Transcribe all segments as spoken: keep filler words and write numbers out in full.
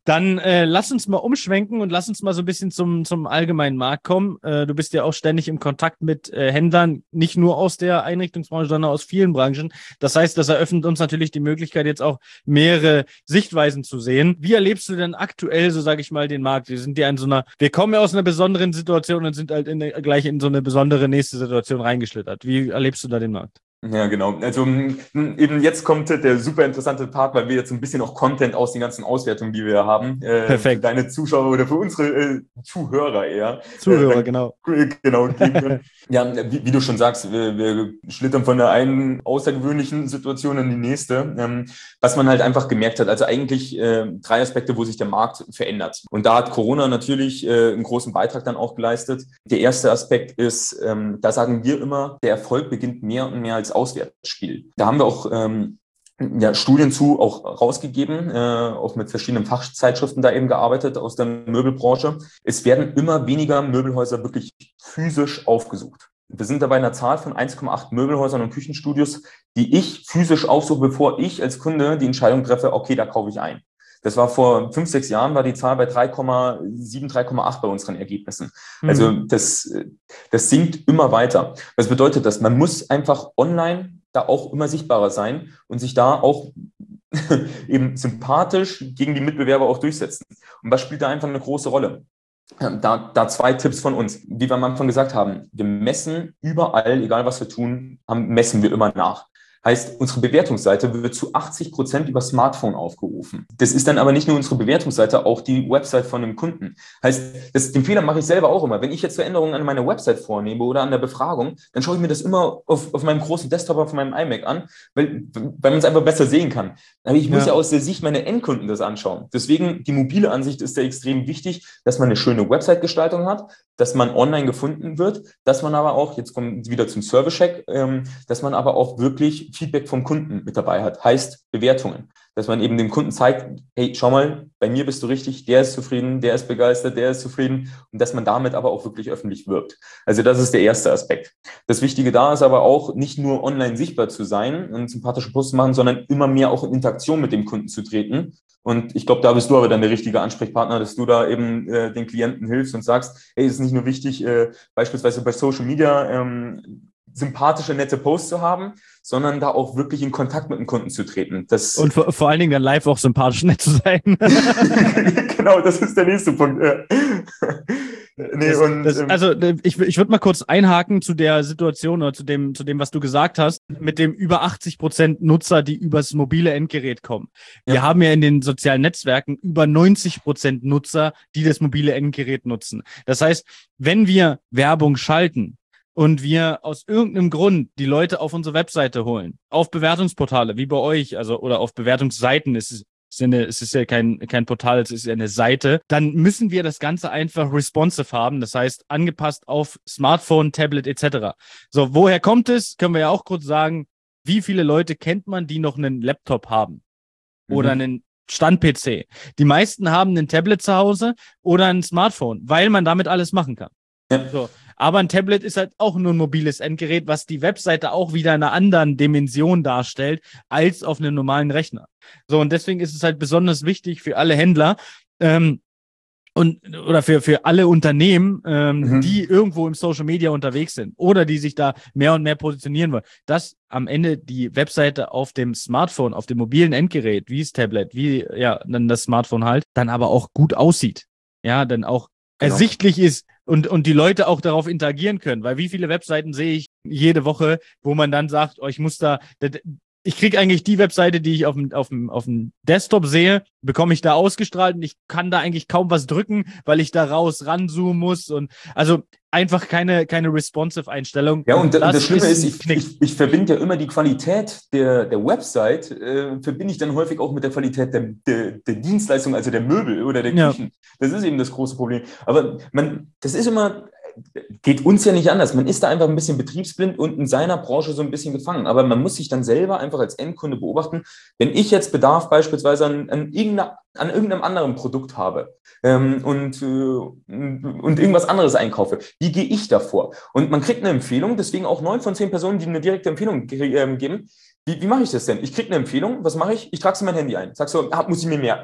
Dann äh, lass uns mal umschwenken und lass uns mal so ein bisschen zum, zum allgemeinen Markt kommen. Äh, du bist ja auch ständig im Kontakt mit äh, Händlern, nicht nur aus der Einrichtungsbranche, sondern aus vielen Branchen. Das heißt, das eröffnet uns natürlich die Möglichkeit, jetzt auch mehrere Sichtweisen zu sehen. Wie erlebst du denn aktuell, so sage ich mal, den Markt? Wir sind ja in so einer, wir kommen ja aus einer besonderen Situation und sind halt in, gleich in so eine besondere nächste Situation reingeschlittert. Wie erlebst du da den Markt? Ja, genau. Also eben jetzt kommt der super interessante Part, weil wir jetzt ein bisschen auch Content aus den ganzen Auswertungen, die wir haben, äh, Perfekt. für deine Zuschauer oder für unsere äh, Zuhörer eher. Zuhörer, äh, genau. Genau, geben können. Ja, wie, wie du schon sagst, wir, wir schlittern von der einen außergewöhnlichen Situation in die nächste. Ähm, was man halt einfach gemerkt hat, also eigentlich äh, drei Aspekte, wo sich der Markt verändert. Und da hat Corona natürlich äh, einen großen Beitrag dann auch geleistet. Der erste Aspekt ist, ähm, da sagen wir immer, der Erfolg beginnt mehr und mehr als Auswärtsspiel. Da haben wir auch ähm, ja, Studien zu auch rausgegeben, äh, auch mit verschiedenen Fachzeitschriften da eben gearbeitet aus der Möbelbranche. Es werden immer weniger Möbelhäuser wirklich physisch aufgesucht. Wir sind dabei in einer Zahl von eins Komma acht Möbelhäusern und Küchenstudios, die ich physisch aufsuche, bevor ich als Kunde die Entscheidung treffe, okay, da kaufe ich ein. Das war vor fünf, sechs Jahren, war die Zahl bei drei Komma sieben, drei Komma acht bei unseren Ergebnissen. Mhm. Also das, das sinkt immer weiter. Was bedeutet das? Man muss einfach online da auch immer sichtbarer sein und sich da auch eben sympathisch gegen die Mitbewerber auch durchsetzen. Und was spielt da einfach eine große Rolle? Da, da zwei Tipps von uns. Wie wir am Anfang gesagt haben, wir messen überall, egal was wir tun, haben, messen wir immer nach. Heißt, unsere Bewertungsseite wird zu achtzig Prozent über Smartphone aufgerufen. Das ist dann aber nicht nur unsere Bewertungsseite, auch die Website von einem Kunden. Heißt, das, den Fehler mache ich selber auch immer. Wenn ich jetzt Veränderungen an meiner Website vornehme oder an der Befragung, dann schaue ich mir das immer auf, auf meinem großen Desktop, auf meinem iMac an, weil, weil man es einfach besser sehen kann. Aber ich muss ja. ja aus der Sicht meiner Endkunden das anschauen. Deswegen, die mobile Ansicht ist ja extrem wichtig, dass man eine schöne Website-Gestaltung hat, dass man online gefunden wird, dass man aber auch, jetzt kommen wir wieder zum Service-Check, ähm, dass man aber auch wirklich Feedback vom Kunden mit dabei hat, heißt Bewertungen, dass man eben dem Kunden zeigt, hey, schau mal, bei mir bist du richtig, der ist zufrieden, der ist begeistert, der ist zufrieden und dass man damit aber auch wirklich öffentlich wirbt. Also das ist der erste Aspekt. Das Wichtige da ist aber auch, nicht nur online sichtbar zu sein und sympathische Posts zu machen, sondern immer mehr auch in Interaktion mit dem Kunden zu treten. Und ich glaube, da bist du aber dann der richtige Ansprechpartner, dass du da eben äh, den Klienten hilfst und sagst, hey, es ist nicht nur wichtig, äh, beispielsweise bei Social Media ähm, sympathische, nette Posts zu haben, sondern da auch wirklich in Kontakt mit dem Kunden zu treten. Das und vor, vor allen Dingen dann live auch sympathisch nett zu sein. Genau, das ist der nächste Punkt. Ja. Nee, das, und, das, also ich, ich würde mal kurz einhaken zu der Situation oder zu dem, zu dem, was du gesagt hast, mit dem über achtzig Prozent Nutzer, die übers mobile Endgerät kommen. Wir ja. haben ja in den sozialen Netzwerken über neunzig Prozent Nutzer, die das mobile Endgerät nutzen. Das heißt, wenn wir Werbung schalten, und wir aus irgendeinem Grund die Leute auf unsere Webseite holen, auf Bewertungsportale, wie bei euch, also oder auf Bewertungsseiten, es ist, es ist, eine, es ist ja kein, kein Portal, es ist ja eine Seite, dann müssen wir das Ganze einfach responsive haben, das heißt angepasst auf Smartphone, Tablet et cetera. So, woher kommt es? Können wir ja auch kurz sagen, wie viele Leute kennt man, die noch einen Laptop haben oder mhm. einen Stand-P C? Die meisten haben ein Tablet zu Hause oder ein Smartphone, weil man damit alles machen kann. Ja. So. Aber ein Tablet ist halt auch nur ein mobiles Endgerät, was die Webseite auch wieder in einer anderen Dimension darstellt als auf einem normalen Rechner. So, und deswegen ist es halt besonders wichtig für alle Händler ähm, und oder für, für alle Unternehmen, ähm, mhm. die irgendwo im Social Media unterwegs sind oder die sich da mehr und mehr positionieren wollen, dass am Ende die Webseite auf dem Smartphone, auf dem mobilen Endgerät, wie das Tablet, wie ja dann das Smartphone halt, dann aber auch gut aussieht. Ja, dann auch genau. ersichtlich ist, und und die Leute auch darauf interagieren können, weil wie viele Webseiten sehe ich jede Woche, wo man dann sagt, oh, ich muss da, ich kriege eigentlich die Webseite, die ich auf dem auf dem auf dem Desktop sehe, bekomme ich da ausgestrahlt und ich kann da eigentlich kaum was drücken, weil ich da raus ranzoomen muss und also einfach keine keine responsive Einstellung. Ja, und, und das, das Schlimme ist, ist ich, ich, ich verbinde ja immer die Qualität der der Website, äh, verbinde ich dann häufig auch mit der Qualität der, der, der Dienstleistung, also der Möbel oder der Küchen. Ja. Das ist eben das große Problem. Aber man, das ist immer, geht uns ja nicht anders. Man ist da einfach ein bisschen betriebsblind und in seiner Branche so ein bisschen gefangen. Aber man muss sich dann selber einfach als Endkunde beobachten, wenn ich jetzt Bedarf beispielsweise an, an, irgendeiner, an irgendeinem anderen Produkt habe ähm, und, äh, und irgendwas anderes einkaufe, wie gehe ich davor? Und man kriegt eine Empfehlung, deswegen auch neun von zehn Personen, die eine direkte Empfehlung ge- äh, geben. Wie, wie mache ich das denn? Ich kriege eine Empfehlung, was mache ich? Ich trage es in mein Handy ein. Sag so, ah, muss ich mir merken.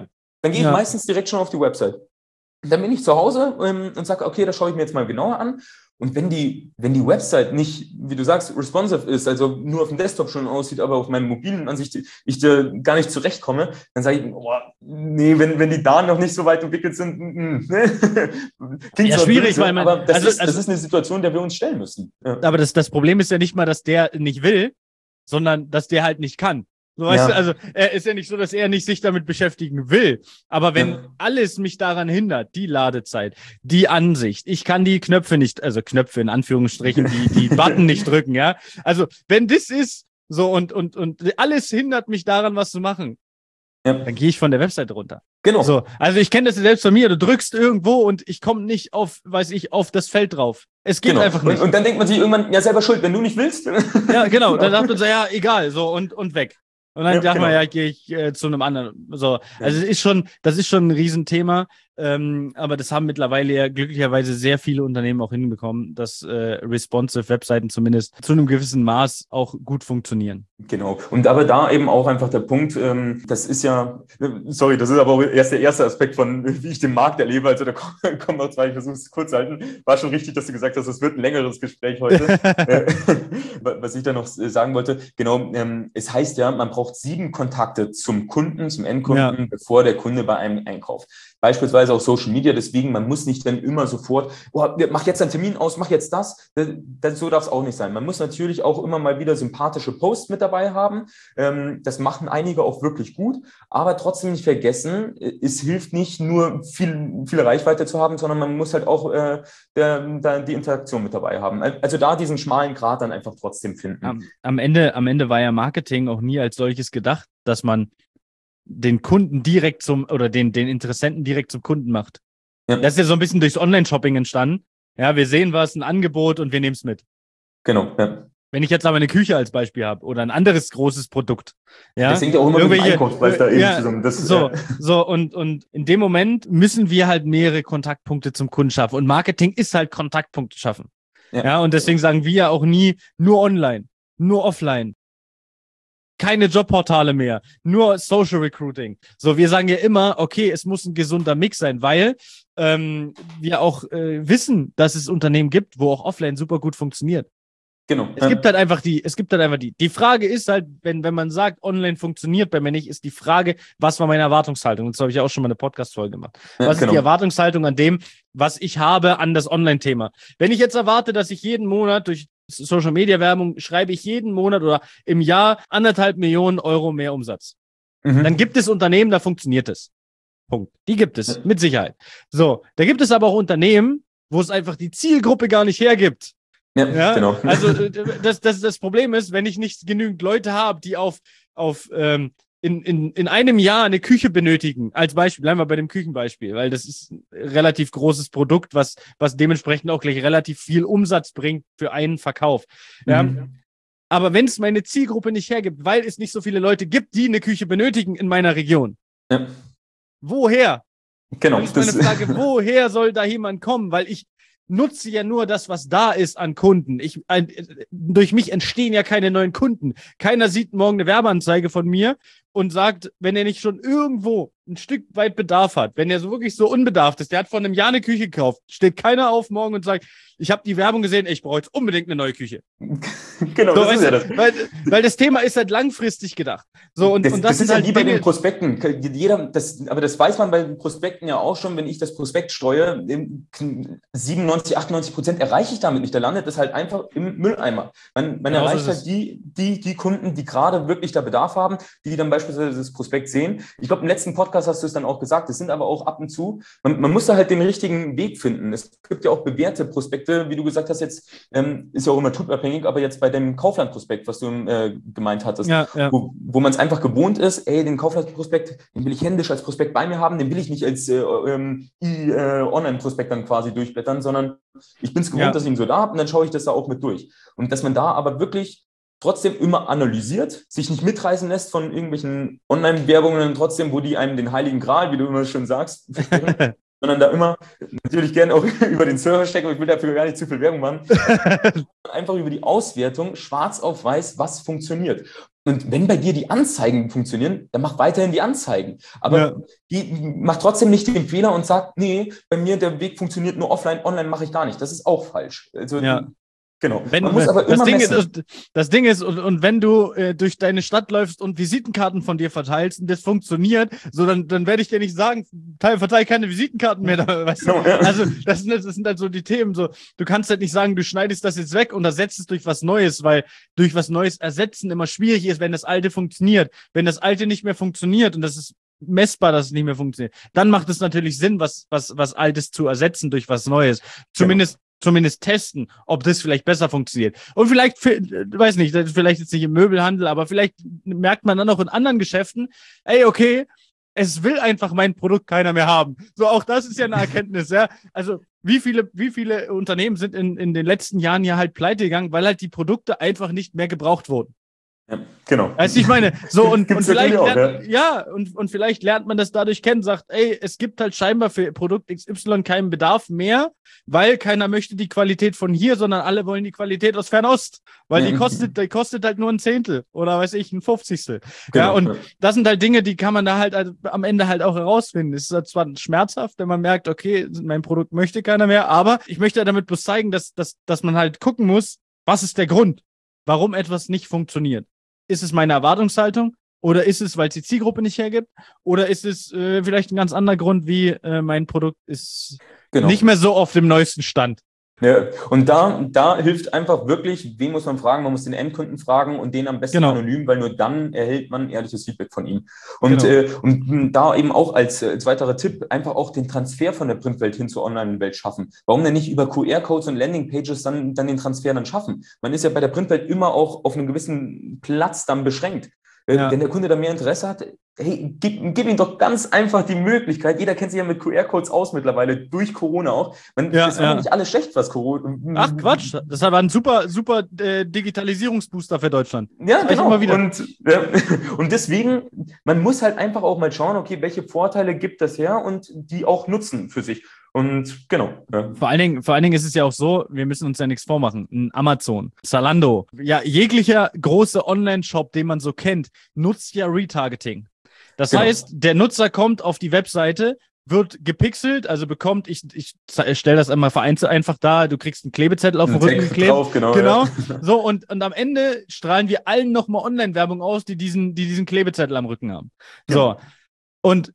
dann gehe ich Ja. meistens direkt schon auf die Website. Dann bin ich zu Hause ähm, und sage, okay, das schaue ich mir jetzt mal genauer an. Und wenn die, wenn die Website nicht, wie du sagst, responsive ist, also nur auf dem Desktop schon aussieht, aber auf meinem mobilen Ansicht ich da gar nicht zurechtkomme, dann sage ich, oh, nee, wenn, wenn die Daten noch nicht so weit entwickelt sind, mm, ne? Klingt Ja, zwar schwierig, böse, weil man- aber das, also- ist, das also- ist eine Situation, der wir uns stellen müssen. Ja. Aber das, das Problem ist ja nicht mal, dass der nicht will, sondern dass der halt nicht kann. So, weißt Ja. du, also er ist ja nicht so, dass er nicht sich damit beschäftigen will. Aber wenn Ja. alles mich daran hindert, die Ladezeit, die Ansicht, ich kann die Knöpfe nicht, also Knöpfe in Anführungsstrichen, die, die Button nicht drücken, ja. Also wenn das ist so und, und, und alles hindert mich daran, was zu machen, Ja. dann gehe ich von der Webseite runter. Genau. So, also ich kenne das ja selbst von mir, du drückst irgendwo und ich komme nicht auf, weiß ich, auf das Feld drauf. Es geht genau. einfach nicht. Und, und dann denkt man sich irgendwann, ja, selber schuld, wenn du nicht willst. Ja, genau. Dann sagt man so, ja, egal, so und, und weg. Und dann Ja, sagt man, genau. ja, gehe ich äh, zu einem anderen. So, also es ist schon, das ist schon ein Riesenthema. Ähm, aber das haben mittlerweile ja glücklicherweise sehr viele Unternehmen auch hinbekommen, dass äh, responsive Webseiten zumindest zu einem gewissen Maß auch gut funktionieren. Genau. Und aber da eben auch einfach der Punkt, ähm, das ist ja, sorry, das ist aber auch erst der erste Aspekt von, wie ich den Markt erlebe. Also da kommen kommen noch zwei, ich versuche es kurz zu halten. War schon richtig, dass du gesagt hast, es wird ein längeres Gespräch heute. Äh, Was ich da noch sagen wollte, genau, ähm, es heißt ja, man braucht sieben Kontakte zum Kunden, zum Endkunden, Ja. bevor der Kunde bei einem einkauft. Beispielsweise auch Social Media, deswegen, man muss nicht dann immer sofort, oh, mach jetzt einen Termin aus, mach jetzt das. das, das so darf es auch nicht sein. Man muss natürlich auch immer mal wieder sympathische Posts mit dabei haben. Ähm, das machen einige auch wirklich gut, aber trotzdem nicht vergessen, es hilft nicht nur viel, viel Reichweite zu haben, sondern man muss halt auch äh, der, der, die Interaktion mit dabei haben. Also da diesen schmalen Grat dann einfach trotzdem finden. Am, am Ende, am Ende war ja Marketing auch nie als solches gedacht, dass man den Kunden direkt zum, oder den, den Interessenten direkt zum Kunden macht. Ja. Das ist ja so ein bisschen durchs Online-Shopping entstanden. Ja, wir sehen was, ein Angebot und wir nehmen es mit. Genau, ja. Wenn ich jetzt aber eine Küche als Beispiel habe oder ein anderes großes Produkt, ja, Das hängt ja auch immer mit dem irgendwelche- Einkaufspreis da eben ja, zusammen. Das, so, äh, so und, und in dem Moment müssen wir halt mehrere Kontaktpunkte zum Kunden schaffen. Und Marketing ist halt Kontaktpunkte schaffen. Ja. Ja, und deswegen sagen wir ja auch nie nur online, nur offline. Keine Jobportale mehr, nur Social Recruiting. So, wir sagen ja immer, okay, es muss ein gesunder Mix sein, weil ähm, wir auch äh, wissen, dass es Unternehmen gibt, wo auch offline super gut funktioniert. Genau. Es gibt halt einfach die, es gibt halt einfach die. Die Frage ist halt, wenn, wenn man sagt, online funktioniert bei mir nicht, ist die Frage, was war meine Erwartungshaltung? Und das habe ich ja auch schon mal eine Podcast-Folge gemacht. Ja, Was ist genau. die Erwartungshaltung an dem, was ich habe an das Online-Thema? Wenn ich jetzt erwarte, dass ich jeden Monat durch Social-Media-Werbung schreibe ich jeden Monat oder im Jahr anderthalb Millionen Euro mehr Umsatz. Mhm. Dann gibt es Unternehmen, da funktioniert es. Punkt. Die gibt es, mit Sicherheit. So, da gibt es aber auch Unternehmen, wo es einfach die Zielgruppe gar nicht hergibt. Ja, Ja, genau. also äh, das, das, das Problem ist, wenn ich nicht genügend Leute habe, die auf, auf ähm, in, in, in einem Jahr eine Küche benötigen, als Beispiel, bleiben wir bei dem Küchenbeispiel, weil das ist ein relativ großes Produkt, was, was dementsprechend auch gleich relativ viel Umsatz bringt für einen Verkauf. Ja. Mhm. Aber wenn es meine Zielgruppe nicht hergibt, weil es nicht so viele Leute gibt, die eine Küche benötigen in meiner Region, Ja, woher? genau. Das ist meine Das, Frage, woher soll da jemand kommen? Weil ich nutze ja nur das, was da ist an Kunden. Ich, ein, durch mich entstehen ja keine neuen Kunden. Keiner sieht morgen eine Werbeanzeige von mir und sagt, wenn er nicht schon irgendwo ein Stück weit Bedarf hat, wenn er so wirklich so unbedarft ist, der hat vor einem Jahr eine Küche gekauft, steht keiner auf morgen und sagt, ich habe die Werbung gesehen, ich brauche jetzt unbedingt eine neue Küche. genau, So, das ist weißt ja du, das. weil, weil das Thema ist halt langfristig gedacht. So, und, das, und das, das sind ist ja halt wie bei Dinge, den Prospekten. Jeder, das, aber das weiß man bei den Prospekten ja auch schon, wenn ich das Prospekt streue, siebenundneunzig, achtundneunzig Prozent erreiche ich damit nicht. Da landet es halt einfach im Mülleimer. Man, man Genau so erreicht ist halt es. die, die, die Kunden, die gerade wirklich da Bedarf haben, die dann beispielsweise das Prospekt sehen. Ich glaube, im letzten Podcast hast du es dann auch gesagt, es sind aber auch ab und zu, man, man muss da halt den richtigen Weg finden. Es gibt ja auch bewährte Prospekte, wie du gesagt hast, jetzt ähm, ist ja auch immer typabhängig, aber jetzt bei dem Kaufland-Prospekt, was du äh, gemeint hattest, ja, ja. wo, wo man es einfach gewohnt ist, ey, den Kaufland-Prospekt, den will ich händisch als Prospekt bei mir haben, den will ich nicht als äh, ähm, äh, Online-Prospekt dann quasi durchblättern, sondern ich bin es gewohnt, Ja. dass ich ihn so da habe und dann schaue ich das da auch mit durch. Und dass man da aber wirklich trotzdem immer analysiert, sich nicht mitreißen lässt von irgendwelchen Online-Werbungen trotzdem, wo die einem den heiligen Gral, wie du immer schon sagst, versprechen, sondern da immer natürlich gerne auch über den Server stecken, aber ich will dafür gar nicht zu viel Werbung machen. Einfach über die Auswertung schwarz auf weiß, was funktioniert. Und wenn bei dir die Anzeigen funktionieren, dann mach weiterhin die Anzeigen. Aber ja. die, mach trotzdem nicht den Fehler und sag, nee, bei mir der Weg funktioniert nur offline, online mache ich gar nicht. Das ist auch falsch. Also, ja. Genau. Wenn, Man muss aber das, immer Ding ist, das Ding ist, und, und wenn du äh, durch deine Stadt läufst und Visitenkarten von dir verteilst und das funktioniert, so dann, dann werde ich dir nicht sagen, teil, verteil keine Visitenkarten mehr. Da, weißt genau, du? Ja. Also das sind, das sind halt so die Themen. So, du kannst halt nicht sagen, du schneidest das jetzt weg und ersetzt es durch was Neues, weil durch was Neues ersetzen immer schwierig ist, wenn das Alte funktioniert. Wenn das Alte nicht mehr funktioniert und das ist messbar, dass es nicht mehr funktioniert, dann macht es natürlich Sinn, was, was, was Altes zu ersetzen durch was Neues. Zumindest genau. Zumindest testen, ob das vielleicht besser funktioniert. Und vielleicht, weiß nicht, vielleicht jetzt nicht im Möbelhandel, aber vielleicht merkt man dann auch in anderen Geschäften, ey, okay, es will einfach mein Produkt keiner mehr haben. So, auch das ist ja eine Erkenntnis, ja. Also, wie viele, wie viele Unternehmen sind in, in den letzten Jahren ja halt pleite gegangen, weil halt die Produkte einfach nicht mehr gebraucht wurden. Ja, genau. Weißt du, ich meine, so und, und vielleicht auch, lernt, ja, ja und, und vielleicht lernt man das dadurch kennen, sagt, ey, es gibt halt scheinbar für Produkt X Y keinen Bedarf mehr, weil keiner möchte die Qualität von hier, sondern alle wollen die Qualität aus Fernost, weil ja. die kostet, die kostet halt nur ein Zehntel oder weiß ich, ein Fünfzigstel. Genau, ja, und ja. das sind halt Dinge, die kann man da halt, halt am Ende halt auch herausfinden. Es ist halt zwar schmerzhaft, wenn man merkt, okay, mein Produkt möchte keiner mehr, aber ich möchte damit bloß zeigen, dass, dass, dass man halt gucken muss, was ist der Grund, warum etwas nicht funktioniert. Ist es meine Erwartungshaltung oder ist es, weil es die Zielgruppe nicht hergibt oder ist es äh, vielleicht ein ganz anderer Grund, wie äh, mein Produkt ist genau. nicht mehr so auf dem neuesten Stand. Ja, und da, da hilft einfach wirklich, wen muss man fragen? Man muss den Endkunden fragen und den am besten genau. anonym, weil nur dann erhält man ehrliches Feedback von ihm. Und, genau. äh, und da eben auch als, als weiterer Tipp einfach auch den Transfer von der Printwelt hin zur Online-Welt schaffen. Warum denn nicht über Q R-Codes und Landingpages dann, dann den Transfer dann schaffen? Man ist ja bei der Printwelt immer auch auf einen gewissen Platz dann beschränkt. Ja. Wenn der Kunde da mehr Interesse hat, hey, gib, gib ihm doch ganz einfach die Möglichkeit. Jeder kennt sich ja mit Q R-Codes aus mittlerweile, durch Corona auch. Man, ja, das war ja nicht alles schlecht, was Corona... Ach Quatsch, das war ein super, super äh, Digitalisierungsbooster für Deutschland. Ja, das genau. Und, ja, und deswegen, man muss halt einfach auch mal schauen, okay, welche Vorteile gibt das her und die auch nutzen für sich. Und genau. Ja. Vor allen Dingen, vor allen Dingen ist es ja auch so, wir müssen uns ja nichts vormachen. Ein Amazon, Zalando, ja, jeglicher große Online-Shop, den man so kennt, nutzt ja Retargeting. Das genau. heißt, der Nutzer kommt auf die Webseite, wird gepixelt, also bekommt, ich, ich stelle das einmal vereinzelt einfach da, du kriegst einen Klebezettel auf den Rücken geklebt. Drauf, genau. genau. Ja. So, und, und am Ende strahlen wir allen nochmal Online-Werbung aus, die diesen, die diesen Klebezettel am Rücken haben. So. Ja. Und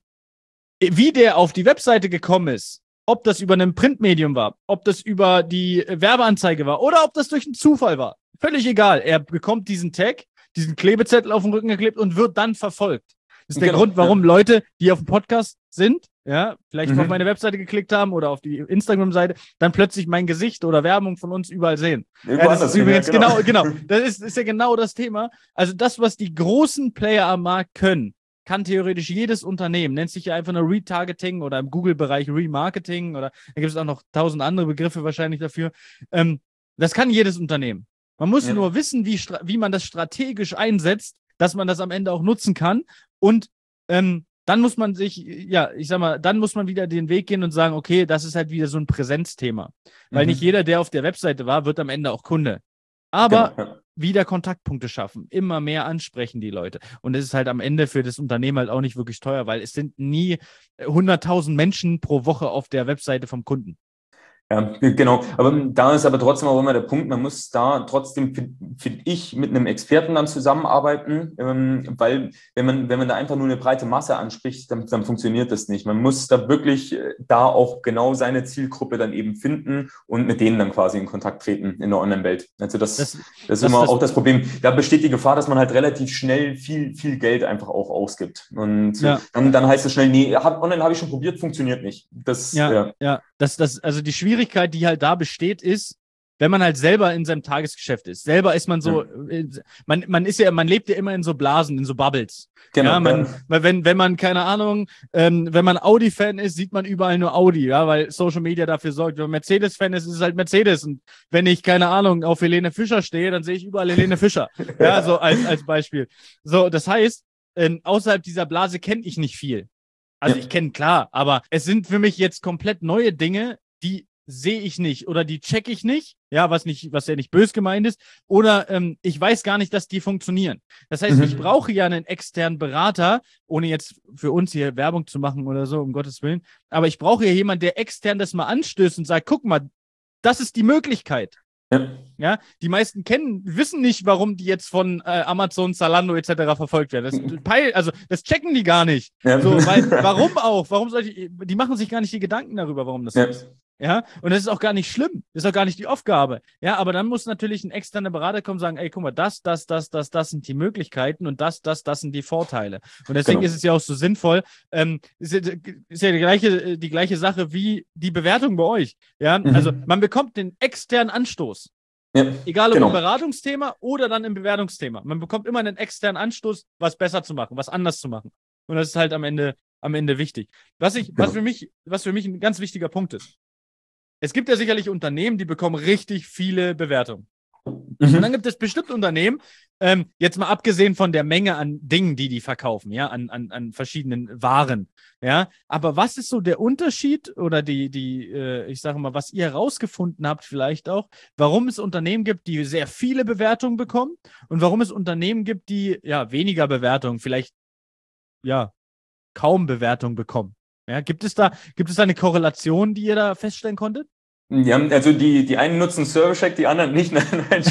wie der auf die Webseite gekommen ist, ob das über ein Printmedium war, ob das über die Werbeanzeige war oder ob das durch einen Zufall war. Völlig egal. Er bekommt diesen Tag, diesen Klebezettel auf den Rücken geklebt und wird dann verfolgt. Das ist der genau, Grund, warum ja. Leute, die auf dem Podcast sind, ja, vielleicht mhm. auf meine Webseite geklickt haben oder auf die Instagram-Seite, dann plötzlich mein Gesicht oder Werbung von uns überall sehen. Ja, das ist übrigens ja, genau. genau, genau. Das ist, ist ja genau das Thema. Also das, was die großen Player am Markt können, kann theoretisch jedes Unternehmen, nennt sich ja einfach nur Retargeting oder im Google-Bereich Remarketing oder da gibt es auch noch tausend andere Begriffe wahrscheinlich dafür. Ähm, das kann jedes Unternehmen. Man muss ja. nur wissen, wie, wie man das strategisch einsetzt, dass man das am Ende auch nutzen kann und ähm, dann muss man sich, ja, ich sag mal, dann muss man wieder den Weg gehen und sagen, okay, das ist halt wieder so ein Präsenzthema. Weil mhm. nicht jeder, der auf der Webseite war, wird am Ende auch Kunde. Aber genau. wieder Kontaktpunkte schaffen, immer mehr ansprechen die Leute. Und es ist halt am Ende für das Unternehmen halt auch nicht wirklich teuer, weil es sind nie hunderttausend Menschen pro Woche auf der Webseite vom Kunden. Ja, genau. Aber da ist aber trotzdem auch immer der Punkt, man muss da trotzdem, finde ich, mit einem Experten dann zusammenarbeiten, ähm, weil wenn man, wenn man da einfach nur eine breite Masse anspricht, dann, dann funktioniert das nicht. Man muss da wirklich da auch genau seine Zielgruppe dann eben finden und mit denen dann quasi in Kontakt treten in der Online-Welt. Also das, das, das ist immer das, auch das Problem. Da besteht die Gefahr, dass man halt relativ schnell viel, viel Geld einfach auch ausgibt. Und ja. dann, dann heißt es schnell, nee, hab, online habe ich schon probiert, funktioniert nicht. Das, ja, ja. ja. Das, das, also die Schwierigkeit, die halt da besteht, ist, wenn man halt selber in seinem Tagesgeschäft ist. Selber ist man so, ja. man, man ist ja, man lebt ja immer in so Blasen, in so Bubbles. Genau. Ja, man, ja. wenn, wenn man, keine Ahnung, ähm, wenn man Audi-Fan ist, sieht man überall nur Audi, ja, weil Social Media dafür sorgt. Wenn man Mercedes-Fan ist, ist es halt Mercedes. Und wenn ich, keine Ahnung, auf Helene Fischer stehe, dann sehe ich überall Helene Fischer. Ja, so als, als Beispiel. So, das heißt, ähm, außerhalb dieser Blase kenne ich nicht viel. Also ja. ich kenne, klar, aber es sind für mich jetzt komplett neue Dinge, die sehe ich nicht oder die check ich nicht, ja, was nicht, was ja nicht bös gemeint ist, oder ähm, ich weiß gar nicht, dass die funktionieren. Das heißt, mhm. ich brauche ja einen externen Berater, ohne jetzt für uns hier Werbung zu machen oder so, um Gottes Willen, aber ich brauche ja jemanden, der extern das mal anstößt und sagt, guck mal, das ist die Möglichkeit. Ja. Ja, die meisten kennen, wissen nicht, warum die jetzt von äh, Amazon, Zalando et cetera verfolgt werden. Das, peil, also das checken die gar nicht. Ja. So, weil, warum auch? Warum soll ich, die machen sich gar nicht die Gedanken darüber, warum das so ja. ist. Ja, und das ist auch gar nicht schlimm. Das ist auch gar nicht die Aufgabe. Ja, aber dann muss natürlich ein externer Berater kommen und sagen, ey, guck mal, das, das, das, das, das sind die Möglichkeiten und das, das, das sind die Vorteile. Und deswegen genau. ist es ja auch so sinnvoll. Ähm, ist, ja, ist ja die gleiche, die gleiche Sache wie die Bewertung bei euch. Ja, mhm. also man bekommt den externen Anstoß. Ja, egal ob genau. im Beratungsthema oder dann im Bewertungsthema. Man bekommt immer einen externen Anstoß, was besser zu machen, was anders zu machen. Und das ist halt am Ende, am Ende wichtig. Was ich, genau. was für mich, was für mich ein ganz wichtiger Punkt ist. Es gibt ja sicherlich Unternehmen, die bekommen richtig viele Bewertungen. Mhm. Und dann gibt es bestimmt Unternehmen, ähm, jetzt mal abgesehen von der Menge an Dingen, die die verkaufen, ja, an, an, an verschiedenen Waren, ja. Aber was ist so der Unterschied oder die, die, äh, ich sage mal, was ihr herausgefunden habt vielleicht auch, warum es Unternehmen gibt, die sehr viele Bewertungen bekommen und warum es Unternehmen gibt, die, ja, weniger Bewertungen, vielleicht, ja, kaum Bewertungen bekommen? Ja, gibt es da, gibt es da eine Korrelation, die ihr da feststellen konntet? Ja, also die, die einen nutzen Servercheck, die anderen nicht. Nein, nein,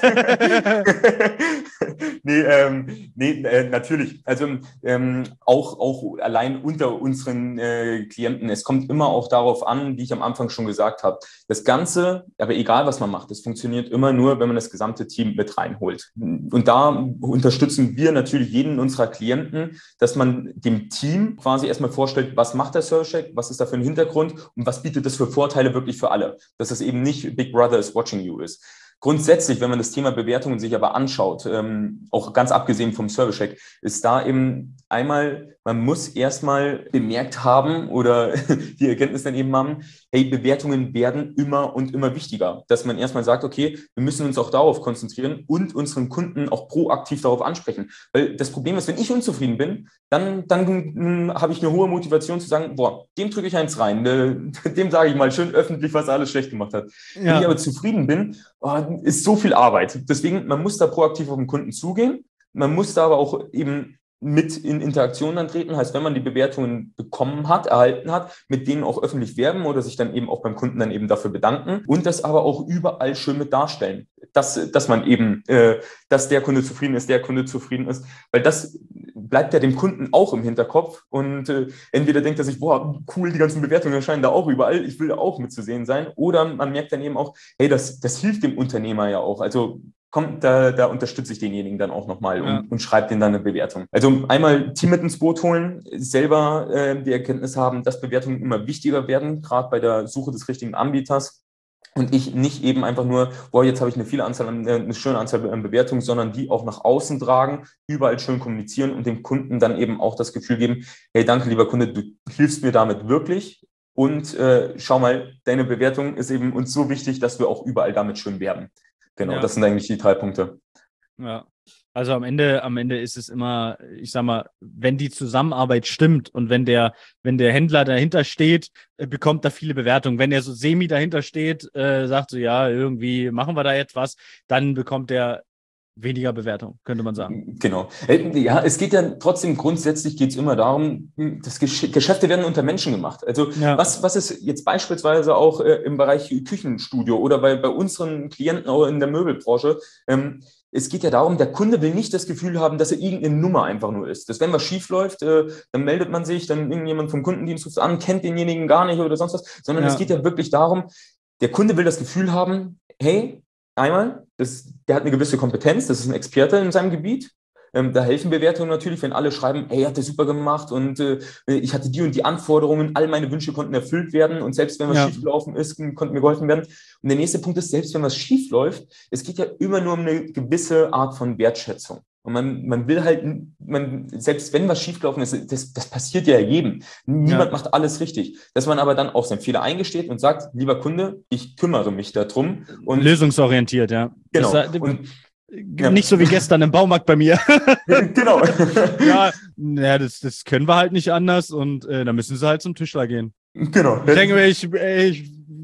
nee, ähm, nee äh, natürlich. Also ähm, auch, auch allein unter unseren äh, Klienten, es kommt immer auch darauf an, wie ich am Anfang schon gesagt habe. Das Ganze, aber egal was man macht, das funktioniert immer nur, wenn man das gesamte Team mit reinholt. Und da unterstützen wir natürlich jeden unserer Klienten, dass man dem Team quasi erstmal vorstellt, was macht der Servercheck, was ist da für ein Hintergrund und was bietet das für Vorteile wirklich für alle. Dass es eben nicht Big Brother is watching you ist. Grundsätzlich, wenn man das Thema Bewertungen sich aber anschaut, ähm, auch ganz abgesehen vom Service-Check, ist da eben einmal, man muss erstmal bemerkt haben oder die Erkenntnis dann eben haben, hey, Bewertungen werden immer und immer wichtiger. Dass man erstmal sagt, okay, wir müssen uns auch darauf konzentrieren und unseren Kunden auch proaktiv darauf ansprechen. Weil das Problem ist, wenn ich unzufrieden bin, dann, dann mh, habe ich eine hohe Motivation zu sagen, boah, dem drücke ich eins rein, äh, dem sage ich mal schön öffentlich, was er alles schlecht gemacht hat. Ja. Wenn ich aber zufrieden bin, oh, ist so viel Arbeit. Deswegen, man muss da proaktiv auf den Kunden zugehen. Man muss da aber auch eben mit in Interaktion dann treten. Heißt, wenn man die Bewertungen bekommen hat, erhalten hat, mit denen auch öffentlich werben oder sich dann eben auch beim Kunden dann eben dafür bedanken und das aber auch überall schön mit darstellen. Dass, dass man eben, äh, dass der Kunde zufrieden ist, der Kunde zufrieden ist. Weil das bleibt ja dem Kunden auch im Hinterkopf und äh, entweder denkt er sich, boah, cool, die ganzen Bewertungen erscheinen da auch überall, ich will da auch mitzusehen sein. Oder man merkt dann eben auch, hey, das, das hilft dem Unternehmer ja auch. Also kommt, da, da unterstütze ich denjenigen dann auch nochmal und, ja. und schreibe denen dann eine Bewertung. Also einmal Team mit ins Boot holen, selber äh, die Erkenntnis haben, dass Bewertungen immer wichtiger werden, gerade bei der Suche des richtigen Anbieters. Und ich nicht eben einfach nur, boah, jetzt habe ich eine viele Anzahl, eine schöne Anzahl an Bewertungen, sondern die auch nach außen tragen, überall schön kommunizieren und dem Kunden dann eben auch das Gefühl geben, hey, danke, lieber Kunde, du hilfst mir damit wirklich. Und äh, schau mal, deine Bewertung ist eben uns so wichtig, dass wir auch überall damit schön werben. Genau, ja. Das sind eigentlich die drei Punkte. Ja, also am Ende, am Ende ist es immer, ich sag mal, wenn die Zusammenarbeit stimmt und wenn der, wenn der Händler dahinter steht, äh, bekommt er viele Bewertungen. Wenn er so semi dahinter steht, äh, sagt so, ja, irgendwie machen wir da jetzt was, dann bekommt er weniger Bewertung, könnte man sagen. Genau. Ja, es geht ja trotzdem, grundsätzlich geht es immer darum, dass Gesch- Geschäfte werden unter Menschen gemacht. Also ja. was, was ist jetzt beispielsweise auch äh, im Bereich Küchenstudio oder bei, bei unseren Klienten auch in der Möbelbranche, ähm, es geht ja darum, der Kunde will nicht das Gefühl haben, dass er irgendeine Nummer einfach nur ist. Dass wenn was schief läuft, äh, dann meldet man sich, dann irgendjemand vom Kundendienst ruft an, kennt denjenigen gar nicht oder sonst was, sondern ja. es geht ja wirklich darum, der Kunde will das Gefühl haben, hey, einmal, das, der hat eine gewisse Kompetenz, das ist ein Experte in seinem Gebiet. Ähm, da helfen Bewertungen natürlich, wenn alle schreiben, hey, hat der super gemacht und äh, ich hatte die und die Anforderungen, all meine Wünsche konnten erfüllt werden und selbst wenn was ja. schief gelaufen ist, konnte mir geholfen werden. Und der nächste Punkt ist, selbst wenn was schief läuft, es geht ja immer nur um eine gewisse Art von Wertschätzung. Und man, man will halt, man, selbst wenn was schiefgelaufen ist, das, das passiert ja jedem. Niemand ja. macht alles richtig. Dass man aber dann auch seinen Fehler eingesteht und sagt, lieber Kunde, ich kümmere mich darum. Und lösungsorientiert, ja. Genau. Das, und, ja. Nicht so wie gestern im Baumarkt bei mir. Genau. ja, ja das, das können wir halt nicht anders und äh, da müssen sie halt zum Tischler gehen. Genau. Ich denke mir, ich, ich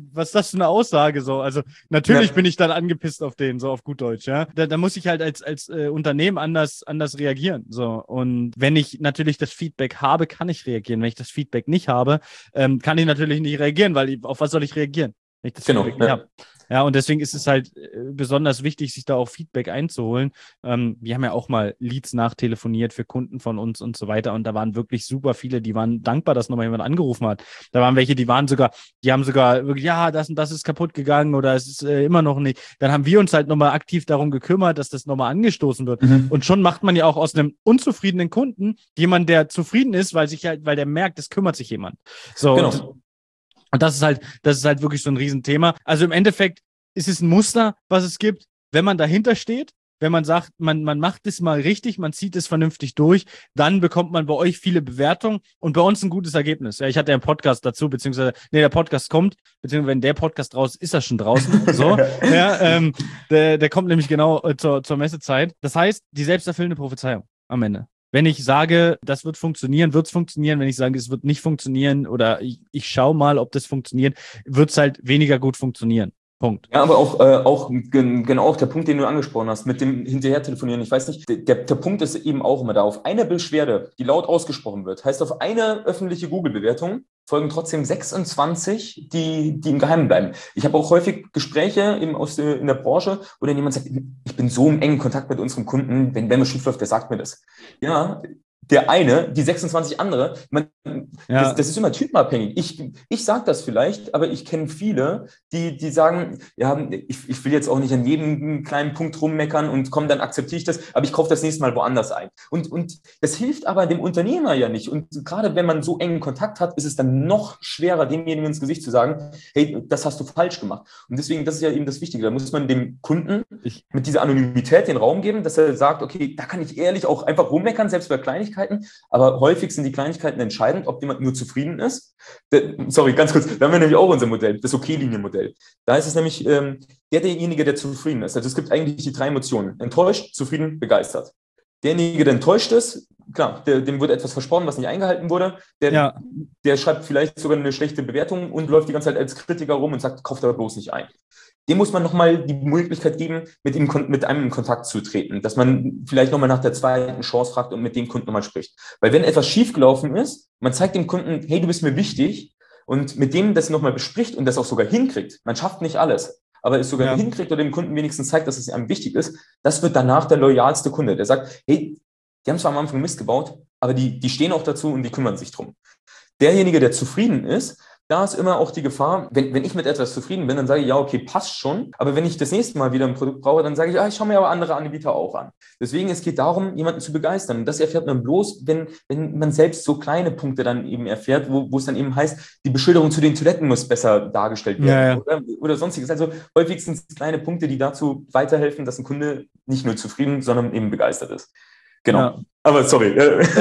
was ist das für eine Aussage so? Also natürlich Ja. bin ich dann angepisst auf den, so auf gut Deutsch, ja. Da, da muss ich halt als, als äh, Unternehmen anders, anders reagieren. So. Und wenn ich natürlich das Feedback habe, kann ich reagieren. Wenn ich das Feedback nicht habe, ähm, kann ich natürlich nicht reagieren, weil ich, auf was soll ich reagieren, wenn ich das Genau, Feedback nicht ja. habe? Ja, und deswegen ist es halt äh, besonders wichtig, sich da auch Feedback einzuholen. Ähm, wir haben ja auch mal Leads nachtelefoniert für Kunden von uns und so weiter. Und da waren wirklich super viele, die waren dankbar, dass nochmal jemand angerufen hat. Da waren welche, die waren sogar, die haben sogar wirklich, ja, das und das ist kaputt gegangen oder es ist äh, immer noch nicht. Dann haben wir uns halt nochmal aktiv darum gekümmert, dass das nochmal angestoßen wird. Mhm. Und schon macht man ja auch aus einem unzufriedenen Kunden jemand, der zufrieden ist, weil sich halt, weil der merkt, es kümmert sich jemand. So. Genau. Und, Und das ist halt, das ist halt wirklich so ein Riesenthema. Also im Endeffekt ist es ein Muster, was es gibt, wenn man dahinter steht, wenn man sagt, man, man macht es mal richtig, man zieht es vernünftig durch, dann bekommt man bei euch viele Bewertungen und bei uns ein gutes Ergebnis. Ja, ich hatte ja einen Podcast dazu, beziehungsweise, nee, der Podcast kommt, beziehungsweise wenn der Podcast raus ist, ist er schon draußen. So, ja, ähm, der, der kommt nämlich genau äh, zur, zur Messezeit. Das heißt, die selbsterfüllende Prophezeiung am Ende. Wenn ich sage, das wird funktionieren, wird es funktionieren. Wenn ich sage, es wird nicht funktionieren oder ich, ich schaue mal, ob das funktioniert, wird es halt weniger gut funktionieren. Punkt. Ja, aber auch, äh, auch gen, genau auch der Punkt, den du angesprochen hast, mit dem hinterher telefonieren. Ich weiß nicht, der, der Punkt ist eben auch immer da. Auf eine Beschwerde, die laut ausgesprochen wird, heißt auf eine öffentliche Google-Bewertung folgen trotzdem sechsundzwanzig, die, die im Geheimen bleiben. Ich habe auch häufig Gespräche eben aus der, in der Branche, wo dann jemand sagt, ich bin so im engen Kontakt mit unserem Kunden, wenn, wenn was schief läuft, der sagt mir das. Ja, der eine, die sechsundzwanzig andere, man, Ja. das, das ist immer typenabhängig. Ich, ich sage das vielleicht, aber ich kenne viele, die, die sagen, ja, ich, ich will jetzt auch nicht an jedem kleinen Punkt rummeckern und komm, dann akzeptiere ich das, aber ich kaufe das nächste Mal woanders ein. Und, und das hilft aber dem Unternehmer ja nicht. Und gerade wenn man so engen Kontakt hat, ist es dann noch schwerer, demjenigen ins Gesicht zu sagen, hey, das hast du falsch gemacht. Und deswegen, das ist ja eben das Wichtige. Da muss man dem Kunden Ich, mit dieser Anonymität den Raum geben, dass er sagt, okay, da kann ich ehrlich auch einfach rummeckern, selbst bei Kleinigkeiten. Aber häufig sind die Kleinigkeiten entscheidend, ob jemand nur zufrieden ist. Der, sorry, ganz kurz, da haben wir nämlich auch unser Modell, das Okay-Linien-Modell. Da ist es nämlich ähm, der, derjenige, der zufrieden ist. Also es gibt eigentlich die drei Emotionen. Enttäuscht, zufrieden, begeistert. Derjenige, der enttäuscht ist, klar, der, dem wurde etwas versprochen, was nicht eingehalten wurde. Der, ja. der schreibt vielleicht sogar eine schlechte Bewertung und läuft die ganze Zeit als Kritiker rum und sagt, kauft da bloß nicht ein. Dem muss man nochmal die Möglichkeit geben, mit, ihm, mit einem in Kontakt zu treten, dass man vielleicht nochmal nach der zweiten Chance fragt und mit dem Kunden nochmal spricht. Weil wenn etwas schiefgelaufen ist, man zeigt dem Kunden, hey, du bist mir wichtig, und mit dem das nochmal bespricht und das auch sogar hinkriegt, man schafft nicht alles, aber es sogar Ja. hinkriegt oder dem Kunden wenigstens zeigt, dass es einem wichtig ist, das wird danach der loyalste Kunde, der sagt, hey, die haben zwar am Anfang Mist gebaut, aber die, die stehen auch dazu und die kümmern sich drum. Derjenige, der zufrieden ist, da ist immer auch die Gefahr, wenn, wenn ich mit etwas zufrieden bin, dann sage ich, ja, okay, passt schon. Aber wenn ich das nächste Mal wieder ein Produkt brauche, dann sage ich, ja, ich schaue mir aber andere Anbieter auch an. Deswegen, es geht darum, jemanden zu begeistern. Und das erfährt man bloß, wenn, wenn man selbst so kleine Punkte dann eben erfährt, wo, wo es dann eben heißt, die Beschilderung zu den Toiletten muss besser dargestellt werden. Ja, ja. Oder, oder sonstiges. Also häufig sind es kleine Punkte, die dazu weiterhelfen, dass ein Kunde nicht nur zufrieden, sondern eben begeistert ist. Genau. Ja. Aber sorry.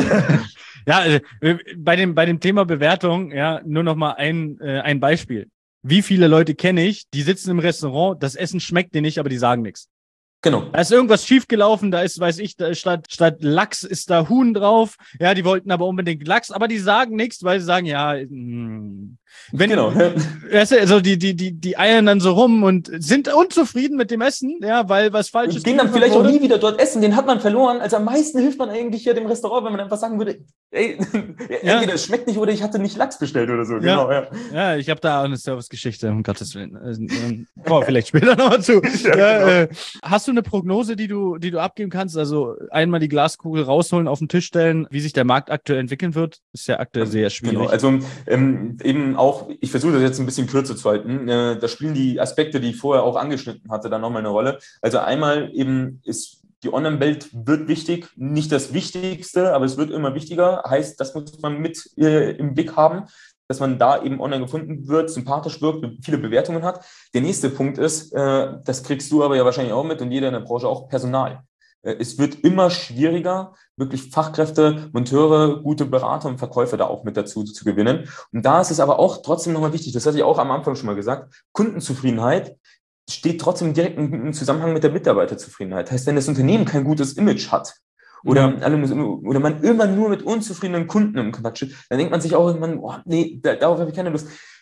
Ja, also, bei dem, bei dem Thema Bewertung, ja, nur noch mal ein, äh, ein Beispiel. Wie viele Leute kenne ich, die sitzen im Restaurant, das Essen schmeckt denen nicht, aber die sagen nichts. Genau. Da ist irgendwas schiefgelaufen, da ist, weiß ich, da ist statt, statt Lachs ist da Huhn drauf. Ja, die wollten aber unbedingt Lachs, aber die sagen nichts, weil sie sagen, ja, mh. Wenn, genau. Weißt du, also die, die, die, die eiern dann so rum und sind unzufrieden mit dem Essen, ja, weil was Falsches und gehen dann geliefert vielleicht wurde. auch nie wieder dort essen, den hat man verloren. Also am meisten hilft man eigentlich hier dem Restaurant, wenn man einfach sagen würde, ey, Ja. entweder es schmeckt nicht oder ich hatte nicht Lachs bestellt oder so. Genau, ja. Ja, ich habe da auch eine Servicegeschichte, um Gottes Willen. Äh, oh, vielleicht später nochmal zu. Ja, Ja, genau. äh, hast du eine Prognose, die du, die du abgeben kannst? Also einmal die Glaskugel rausholen, auf den Tisch stellen, wie sich der Markt aktuell entwickeln wird? Ist ja aktuell sehr schwierig. Genau, also ähm, eben auch, ich versuche das jetzt ein bisschen kürzer zu halten, äh, da spielen die Aspekte, die ich vorher auch angeschnitten hatte, dann nochmal eine Rolle. Also einmal eben ist die Online-Welt wird wichtig, nicht das Wichtigste, aber es wird immer wichtiger, heißt, das muss man mit äh, im Blick haben, dass man da eben online gefunden wird, sympathisch wirkt, viele Bewertungen hat. Der nächste Punkt ist, äh, das kriegst du aber ja wahrscheinlich auch mit und jeder in der Branche auch, Personal. Äh, es wird immer schwieriger, wirklich Fachkräfte, Monteure, gute Berater und Verkäufer da auch mit dazu zu gewinnen. Und da ist es aber auch trotzdem nochmal wichtig, das hatte ich auch am Anfang schon mal gesagt, Kundenzufriedenheit steht trotzdem direkt im Zusammenhang mit der Mitarbeiterzufriedenheit. Heißt, wenn das Unternehmen kein gutes Image hat, oder, Mhm. alle, oder man immer nur mit unzufriedenen Kunden im Kontakt steht, dann denkt man sich auch irgendwann, oh, nee, darauf habe ich keine Lust.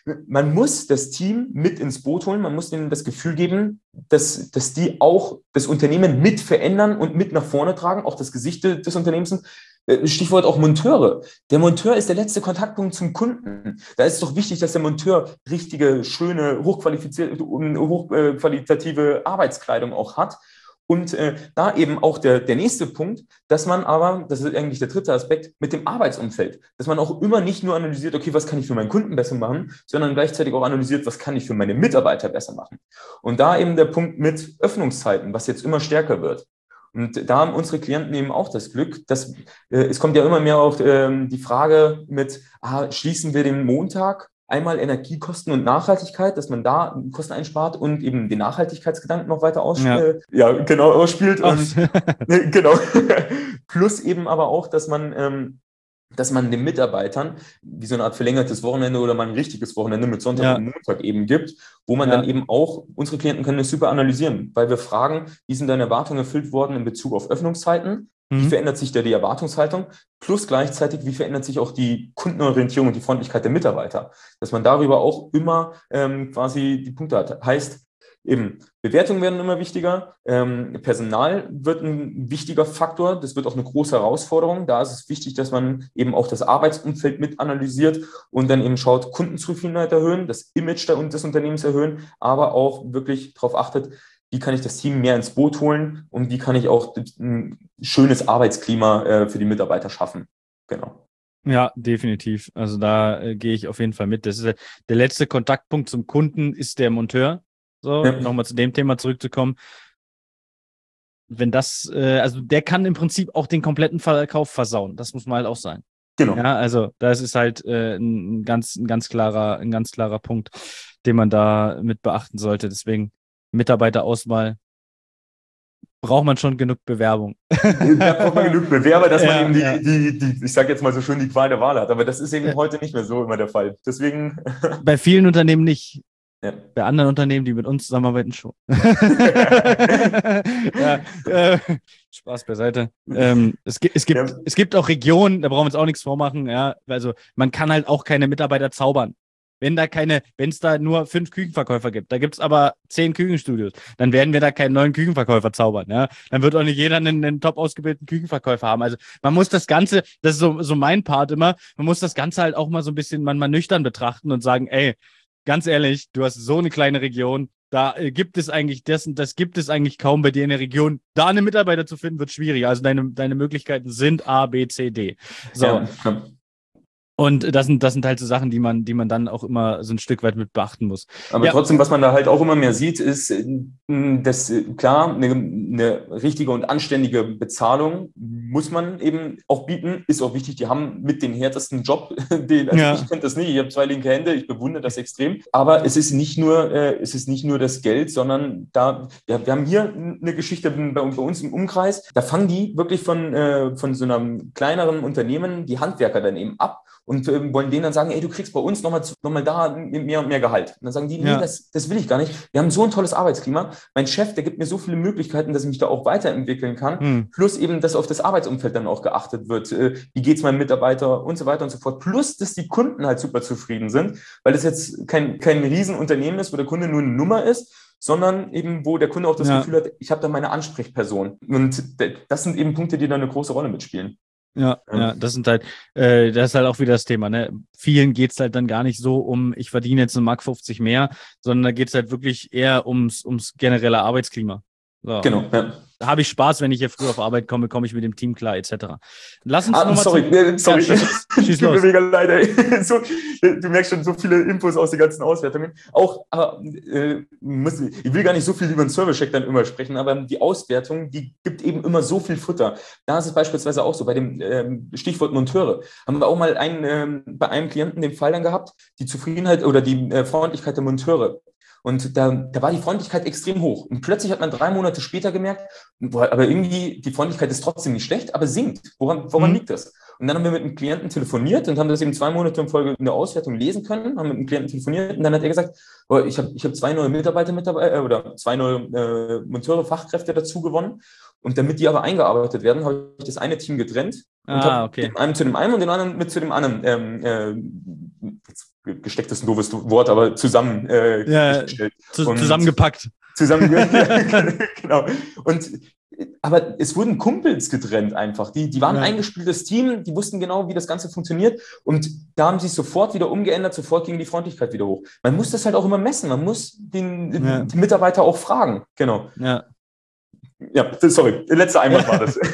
man muss das Team mit ins Boot holen, man muss ihnen das Gefühl geben, dass, dass die auch das Unternehmen mit verändern und mit nach vorne tragen, auch das Gesicht des Unternehmens sind. Stichwort auch Monteure. Der Monteur ist der letzte Kontaktpunkt zum Kunden. Da ist es doch wichtig, dass der Monteur richtige, schöne, hochqualifizierte, hochqualitative Arbeitskleidung auch hat. Und äh, da eben auch der, der nächste Punkt, dass man aber, das ist eigentlich der dritte Aspekt, mit dem Arbeitsumfeld, dass man auch immer nicht nur analysiert, okay, was kann ich für meinen Kunden besser machen, sondern gleichzeitig auch analysiert, was kann ich für meine Mitarbeiter besser machen. Und da eben der Punkt mit Öffnungszeiten, was jetzt immer stärker wird. Und da haben unsere Klienten eben auch das Glück, dass äh, es kommt ja immer mehr auf ähm, die Frage mit, ah, schließen wir den Montag einmal Energiekosten und Nachhaltigkeit, dass man da Kosten einspart und eben den Nachhaltigkeitsgedanken noch weiter ausspielt. Ja. ja, genau, ausspielt. Und, genau. Plus eben aber auch, dass man, ähm, dass man den Mitarbeitern wie so eine Art verlängertes Wochenende oder mal ein richtiges Wochenende mit Sonntag ja. und Montag eben gibt, wo man ja. dann eben auch, unsere Klienten können das super analysieren, weil wir fragen, wie sind deine Erwartungen erfüllt worden in Bezug auf Öffnungszeiten? Wie mhm. verändert sich da die Erwartungshaltung? Plus gleichzeitig, wie verändert sich auch die Kundenorientierung und die Freundlichkeit der Mitarbeiter? Dass man darüber auch immer ähm, quasi die Punkte hat. Heißt, eben, Bewertungen werden immer wichtiger, ähm, Personal wird ein wichtiger Faktor, das wird auch eine große Herausforderung. Da ist es wichtig, dass man eben auch das Arbeitsumfeld mit analysiert und dann eben schaut, Kundenzufriedenheit erhöhen, das Image des Unternehmens erhöhen, aber auch wirklich darauf achtet, wie kann ich das Team mehr ins Boot holen und wie kann ich auch ein schönes Arbeitsklima äh, für die Mitarbeiter schaffen. Genau. Ja, definitiv. Also da äh, gehe ich auf jeden Fall mit. Das ist äh, der letzte Kontaktpunkt zum Kunden ist der Monteur. So, ja. Nochmal zu dem Thema zurückzukommen. Wenn das, äh, also der kann im Prinzip auch den kompletten Verkauf versauen. Das muss man halt auch sein. Genau. Ja, also das ist halt äh, ein ganz, ein ganz klarer, ein ganz klarer Punkt, den man da mit beachten sollte. Deswegen Mitarbeiterauswahl braucht man schon genug Bewerbung. Da braucht man genug Bewerber, dass ja, man eben die, ja. die, die, ich sage jetzt mal so schön, die Qual der Wahl hat. Aber das ist eben ja. heute nicht mehr so immer der Fall. Deswegen. Bei vielen Unternehmen nicht. Ja. Bei anderen Unternehmen, die mit uns zusammenarbeiten, schon. ja, äh, Spaß beiseite. Ähm, es, gibt, es, gibt, ja. es gibt auch Regionen, da brauchen wir uns auch nichts vormachen. Ja, also man kann halt auch keine Mitarbeiter zaubern. Wenn da keine, wenn es da nur fünf Küchenverkäufer gibt, da gibt es aber zehn Küchenstudios, dann werden wir da keinen neuen Küchenverkäufer zaubern. Ja? Dann wird auch nicht jeder einen, einen top ausgebildeten Küchenverkäufer haben. Also man muss das Ganze, das ist so, so mein Part immer, man muss das Ganze halt auch mal so ein bisschen man mal nüchtern betrachten und sagen, ey, ganz ehrlich, du hast so eine kleine Region, da äh, gibt es eigentlich das und das gibt es eigentlich kaum bei dir in der Region. Da einen Mitarbeiter zu finden, wird schwierig. Also deine, deine Möglichkeiten sind A, B, C, D. So. Ja, ja. Und das sind, das sind halt so Sachen, die man, die man dann auch immer so ein Stück weit mit beachten muss. Aber ja. trotzdem, was man da halt auch immer mehr sieht, ist, dass klar, eine, eine richtige und anständige Bezahlung muss man eben auch bieten, ist auch wichtig. Die haben mit den härtesten Job, den, also ja. ich könnte das nicht, ich habe zwei linke Hände, ich bewundere das extrem. Aber es ist nicht nur, äh, es ist nicht nur das Geld, sondern da, ja, wir haben hier eine Geschichte bei, bei uns im Umkreis, da fangen die wirklich von, äh, von so einem kleineren Unternehmen die Handwerker dann eben ab. Und äh, wollen denen dann sagen, ey, du kriegst bei uns nochmal noch mal da mehr und mehr Gehalt. Und dann sagen die, nee, ja. das, das will ich gar nicht. Wir haben so ein tolles Arbeitsklima. Mein Chef, der gibt mir so viele Möglichkeiten, dass ich mich da auch weiterentwickeln kann. Hm. Plus eben, dass auf das Arbeitsumfeld dann auch geachtet wird. Äh, wie geht's meinem Mitarbeiter und so weiter und so fort. Plus, dass die Kunden halt super zufrieden sind, weil es jetzt kein, kein Riesenunternehmen ist, wo der Kunde nur eine Nummer ist, sondern eben, wo der Kunde auch das ja. Gefühl hat, ich habe da meine Ansprechperson. Und das sind eben Punkte, die da eine große Rolle mitspielen. Ja, ja, das sind halt, äh, das ist halt auch wieder das Thema, ne? Vielen geht's halt dann gar nicht so um, ich verdiene jetzt eine Mark fünfzig mehr, sondern da geht's halt wirklich eher ums, ums generelle Arbeitsklima. So. Genau, ja. Da habe ich Spaß, wenn ich hier früh auf Arbeit komme, komme ich mit dem Team klar, et cetera. Lass uns ah, nochmal sorry, zum... sorry, ja, schieß, schieß los. Mega leid, ey. So, du merkst schon so viele Infos aus den ganzen Auswertungen. Auch, äh, muss, ich will gar nicht so viel über den Service-Check dann immer sprechen, aber die Auswertung, die gibt eben immer so viel Futter. Da ist es beispielsweise auch so, bei dem ähm, Stichwort Monteure, haben wir auch mal einen, ähm, bei einem Klienten den Fall dann gehabt, die Zufriedenheit oder die äh, Freundlichkeit der Monteure. Und da, da war die Freundlichkeit extrem hoch. Und plötzlich hat man drei Monate später gemerkt, boah, aber irgendwie, die Freundlichkeit ist trotzdem nicht schlecht, aber sinkt. Woran, woran mhm. liegt das? Und dann haben wir mit einem Klienten telefoniert und haben das eben zwei Monate in Folge in der Auswertung lesen können, haben mit einem Klienten telefoniert und dann hat er gesagt, boah, ich habe ich hab zwei neue Mitarbeiter mit dabei, äh, oder zwei neue äh, Monteure, Fachkräfte dazu gewonnen. Und damit die aber eingearbeitet werden, habe ich das eine Team getrennt und ah, habe okay. den einen zu dem einen und den anderen mit zu dem anderen ähm, äh, jetzt gesteckt ist ein doofes Wort, aber zusammen äh, ja, zu, zusammengepackt. Zusammen, genau. Und aber es wurden Kumpels getrennt einfach. Die, die waren ein ja. eingespieltes Team, die wussten genau, wie das Ganze funktioniert. Und da haben sie es sofort wieder umgeändert, sofort ging die Freundlichkeit wieder hoch. Man muss das halt auch immer messen. Man muss den, ja. den Mitarbeiter auch fragen. Genau. Ja. Ja, sorry, letzter Einwand war das.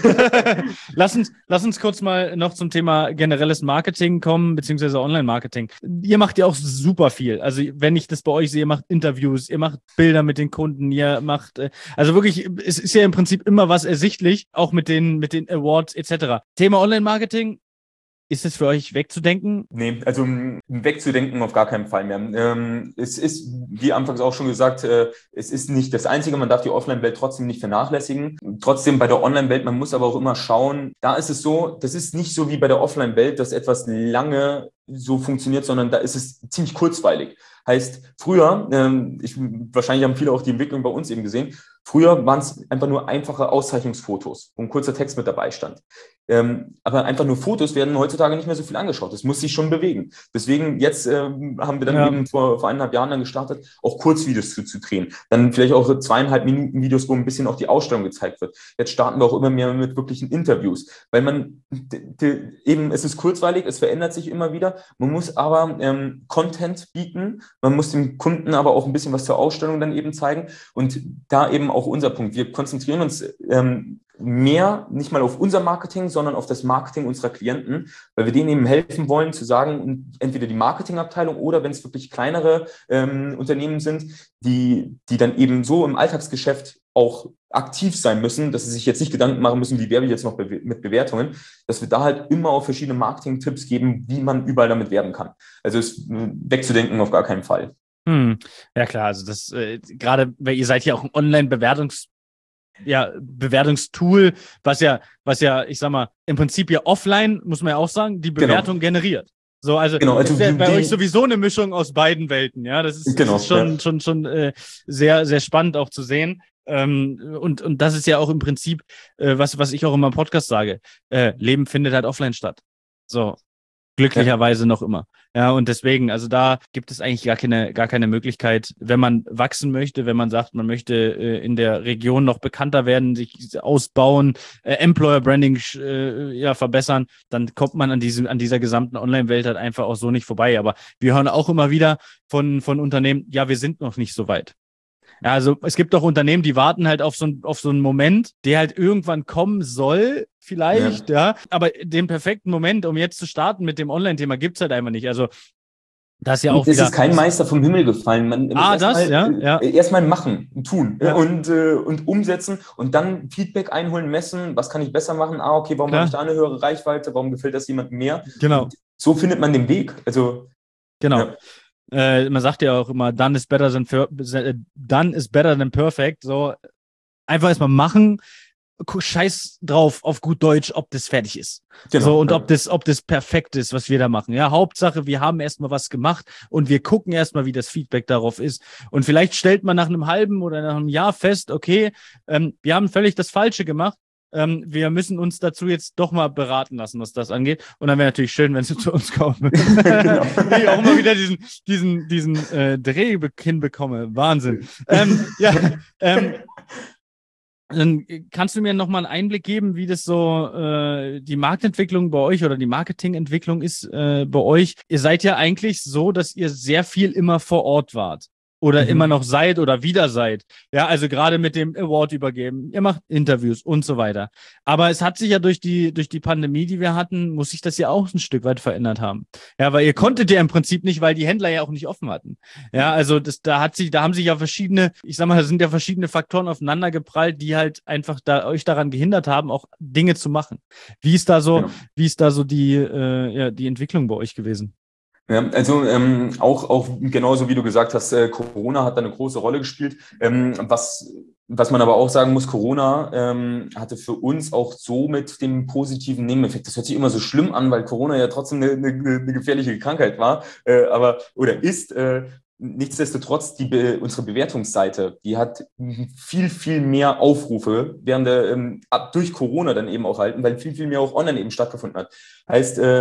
lass uns, lass uns kurz mal noch zum Thema generelles Marketing kommen, beziehungsweise Online-Marketing. Ihr macht ja auch super viel. Also wenn ich das bei euch sehe, ihr macht Interviews, ihr macht Bilder mit den Kunden, ihr macht, also wirklich, es ist ja im Prinzip immer was ersichtlich, auch mit den, mit den Awards et cetera. Thema Online-Marketing. Ist es für euch wegzudenken? Nee, also wegzudenken auf gar keinen Fall mehr. Ähm, es ist, wie anfangs auch schon gesagt, äh, es ist nicht das Einzige, man darf die Offline-Welt trotzdem nicht vernachlässigen. Trotzdem bei der Online-Welt, man muss aber auch immer schauen, da ist es so, das ist nicht so wie bei der Offline-Welt, dass etwas lange so funktioniert, sondern da ist es ziemlich kurzweilig. Heißt, früher, ähm, ich, wahrscheinlich haben viele auch die Entwicklung bei uns eben gesehen, früher waren es einfach nur einfache Auszeichnungsfotos, wo ein kurzer Text mit dabei stand. Ähm, aber einfach nur Fotos werden heutzutage nicht mehr so viel angeschaut. Das muss sich schon bewegen. Deswegen jetzt ähm, haben wir dann ja. eben vor, vor eineinhalb Jahren dann gestartet, auch Kurzvideos zu, zu drehen. Dann vielleicht auch zweieinhalb Minuten Videos, wo ein bisschen auch die Ausstellung gezeigt wird. Jetzt starten wir auch immer mehr mit wirklichen Interviews, weil man d- d- eben, es ist kurzweilig, es verändert sich immer wieder. Man muss aber ähm, Content bieten. Man muss dem Kunden aber auch ein bisschen was zur Ausstellung dann eben zeigen. Und da eben auch unser Punkt. Wir konzentrieren uns ähm, mehr nicht mal auf unser Marketing, sondern auf das Marketing unserer Klienten, weil wir denen eben helfen wollen zu sagen, entweder die Marketingabteilung oder wenn es wirklich kleinere ähm, Unternehmen sind, die, die dann eben so im Alltagsgeschäft auch aktiv sein müssen, dass sie sich jetzt nicht Gedanken machen müssen, wie werbe ich jetzt noch be- mit Bewertungen, dass wir da halt immer auch verschiedene Marketing-Tipps geben, wie man überall damit werben kann. Also es wegzudenken auf gar keinen Fall. Hm. Ja klar, also das äh, gerade, weil ihr seid ja auch ein Online-Bewertungs ja, Bewertungstool, was ja, was ja, ich sag mal, im Prinzip ja offline, muss man ja auch sagen, die Bewertung genau. generiert. So, also, genau, also ist ja die, bei die, euch sowieso eine Mischung aus beiden Welten, ja. Das ist, genau, das ist schon, ja. schon, schon äh, sehr, sehr spannend auch zu sehen. Ähm, und, und das ist ja auch im Prinzip, äh, was, was ich auch immer im Podcast sage. Äh, Leben findet halt offline statt. So. Glücklicherweise ja. noch immer. Ja, und deswegen, also da gibt es eigentlich gar keine, gar keine Möglichkeit, wenn man wachsen möchte, wenn man sagt, man möchte äh, in der Region noch bekannter werden, sich ausbauen, äh, Employer Branding äh, ja verbessern, dann kommt man an diesem, an dieser gesamten Online-Welt halt einfach auch so nicht vorbei. Aber wir hören auch immer wieder von, von Unternehmen, ja, wir sind noch nicht so weit. Ja, also es gibt auch Unternehmen, die warten halt auf so, ein, auf so einen Moment, der halt irgendwann kommen soll, vielleicht, ja. ja. Aber den perfekten Moment, um jetzt zu starten mit dem Online-Thema, gibt's halt einfach nicht. Also das ist ja auch es wieder... ist kein Meister vom Himmel gefallen. Man ah, muss das, erstmal ja, ja. erstmal machen, tun Ja. und, äh, und umsetzen und dann Feedback einholen, messen, was kann ich besser machen? Ah, okay, warum habe ich da eine höhere Reichweite? Warum gefällt das jemandem mehr? Genau. Und so findet man den Weg. Also Genau. Ja. Äh, man sagt ja auch immer, done is better than, done is better than perfect. So einfach erstmal machen, scheiß drauf auf gut Deutsch, ob das fertig ist. Genau, so, und ja. ob das, ob das perfekt ist, was wir da machen. Ja, Hauptsache, wir haben erstmal was gemacht und wir gucken erstmal, wie das Feedback darauf ist. Und vielleicht stellt man nach einem halben oder nach einem Jahr fest, okay, ähm, wir haben völlig das Falsche gemacht. Ähm, wir müssen uns dazu jetzt doch mal beraten lassen, was das angeht. Und dann wäre natürlich schön, wenn sie zu uns kommen. Genau. Ich auch immer wieder diesen, diesen, diesen äh, Dreh hinbekomme. Wahnsinn. ähm, ja, ähm, Dann kannst du mir noch mal einen Einblick geben, wie das so äh, die Marktentwicklung bei euch oder die Marketingentwicklung ist äh, bei euch. Ihr seid ja eigentlich so, dass ihr sehr viel immer vor Ort wart oder mhm. immer noch seid oder wieder seid. Ja, also gerade mit dem Award übergeben. Ihr macht Interviews und so weiter. Aber es hat sich ja durch die durch die Pandemie, die wir hatten, muss sich das ja auch ein Stück weit verändert haben. Ja, weil ihr konntet ja im Prinzip nicht, weil die Händler ja auch nicht offen hatten. Ja, also das, da hat sich, da haben sich ja verschiedene, ich sag mal, da sind ja verschiedene Faktoren aufeinander geprallt, die halt einfach da euch daran gehindert haben, auch Dinge zu machen. Wie ist da so, genau. wie ist da so die äh, ja die Entwicklung bei euch gewesen? Ja, also ähm, auch, auch genauso wie du gesagt hast, äh, Corona hat da eine große Rolle gespielt. Ähm, was, was man aber auch sagen muss, Corona ähm, hatte für uns auch so mit dem positiven Nebeneffekt. Das hört sich immer so schlimm an, weil Corona ja trotzdem eine, eine, eine gefährliche Krankheit war, äh, aber oder ist. Äh, Nichtsdestotrotz, die Be- unsere Bewertungsseite, die hat viel, viel mehr Aufrufe während der, ähm, ab, durch Corona dann eben auch halten, weil viel, viel mehr auch online eben stattgefunden hat. Heißt, äh,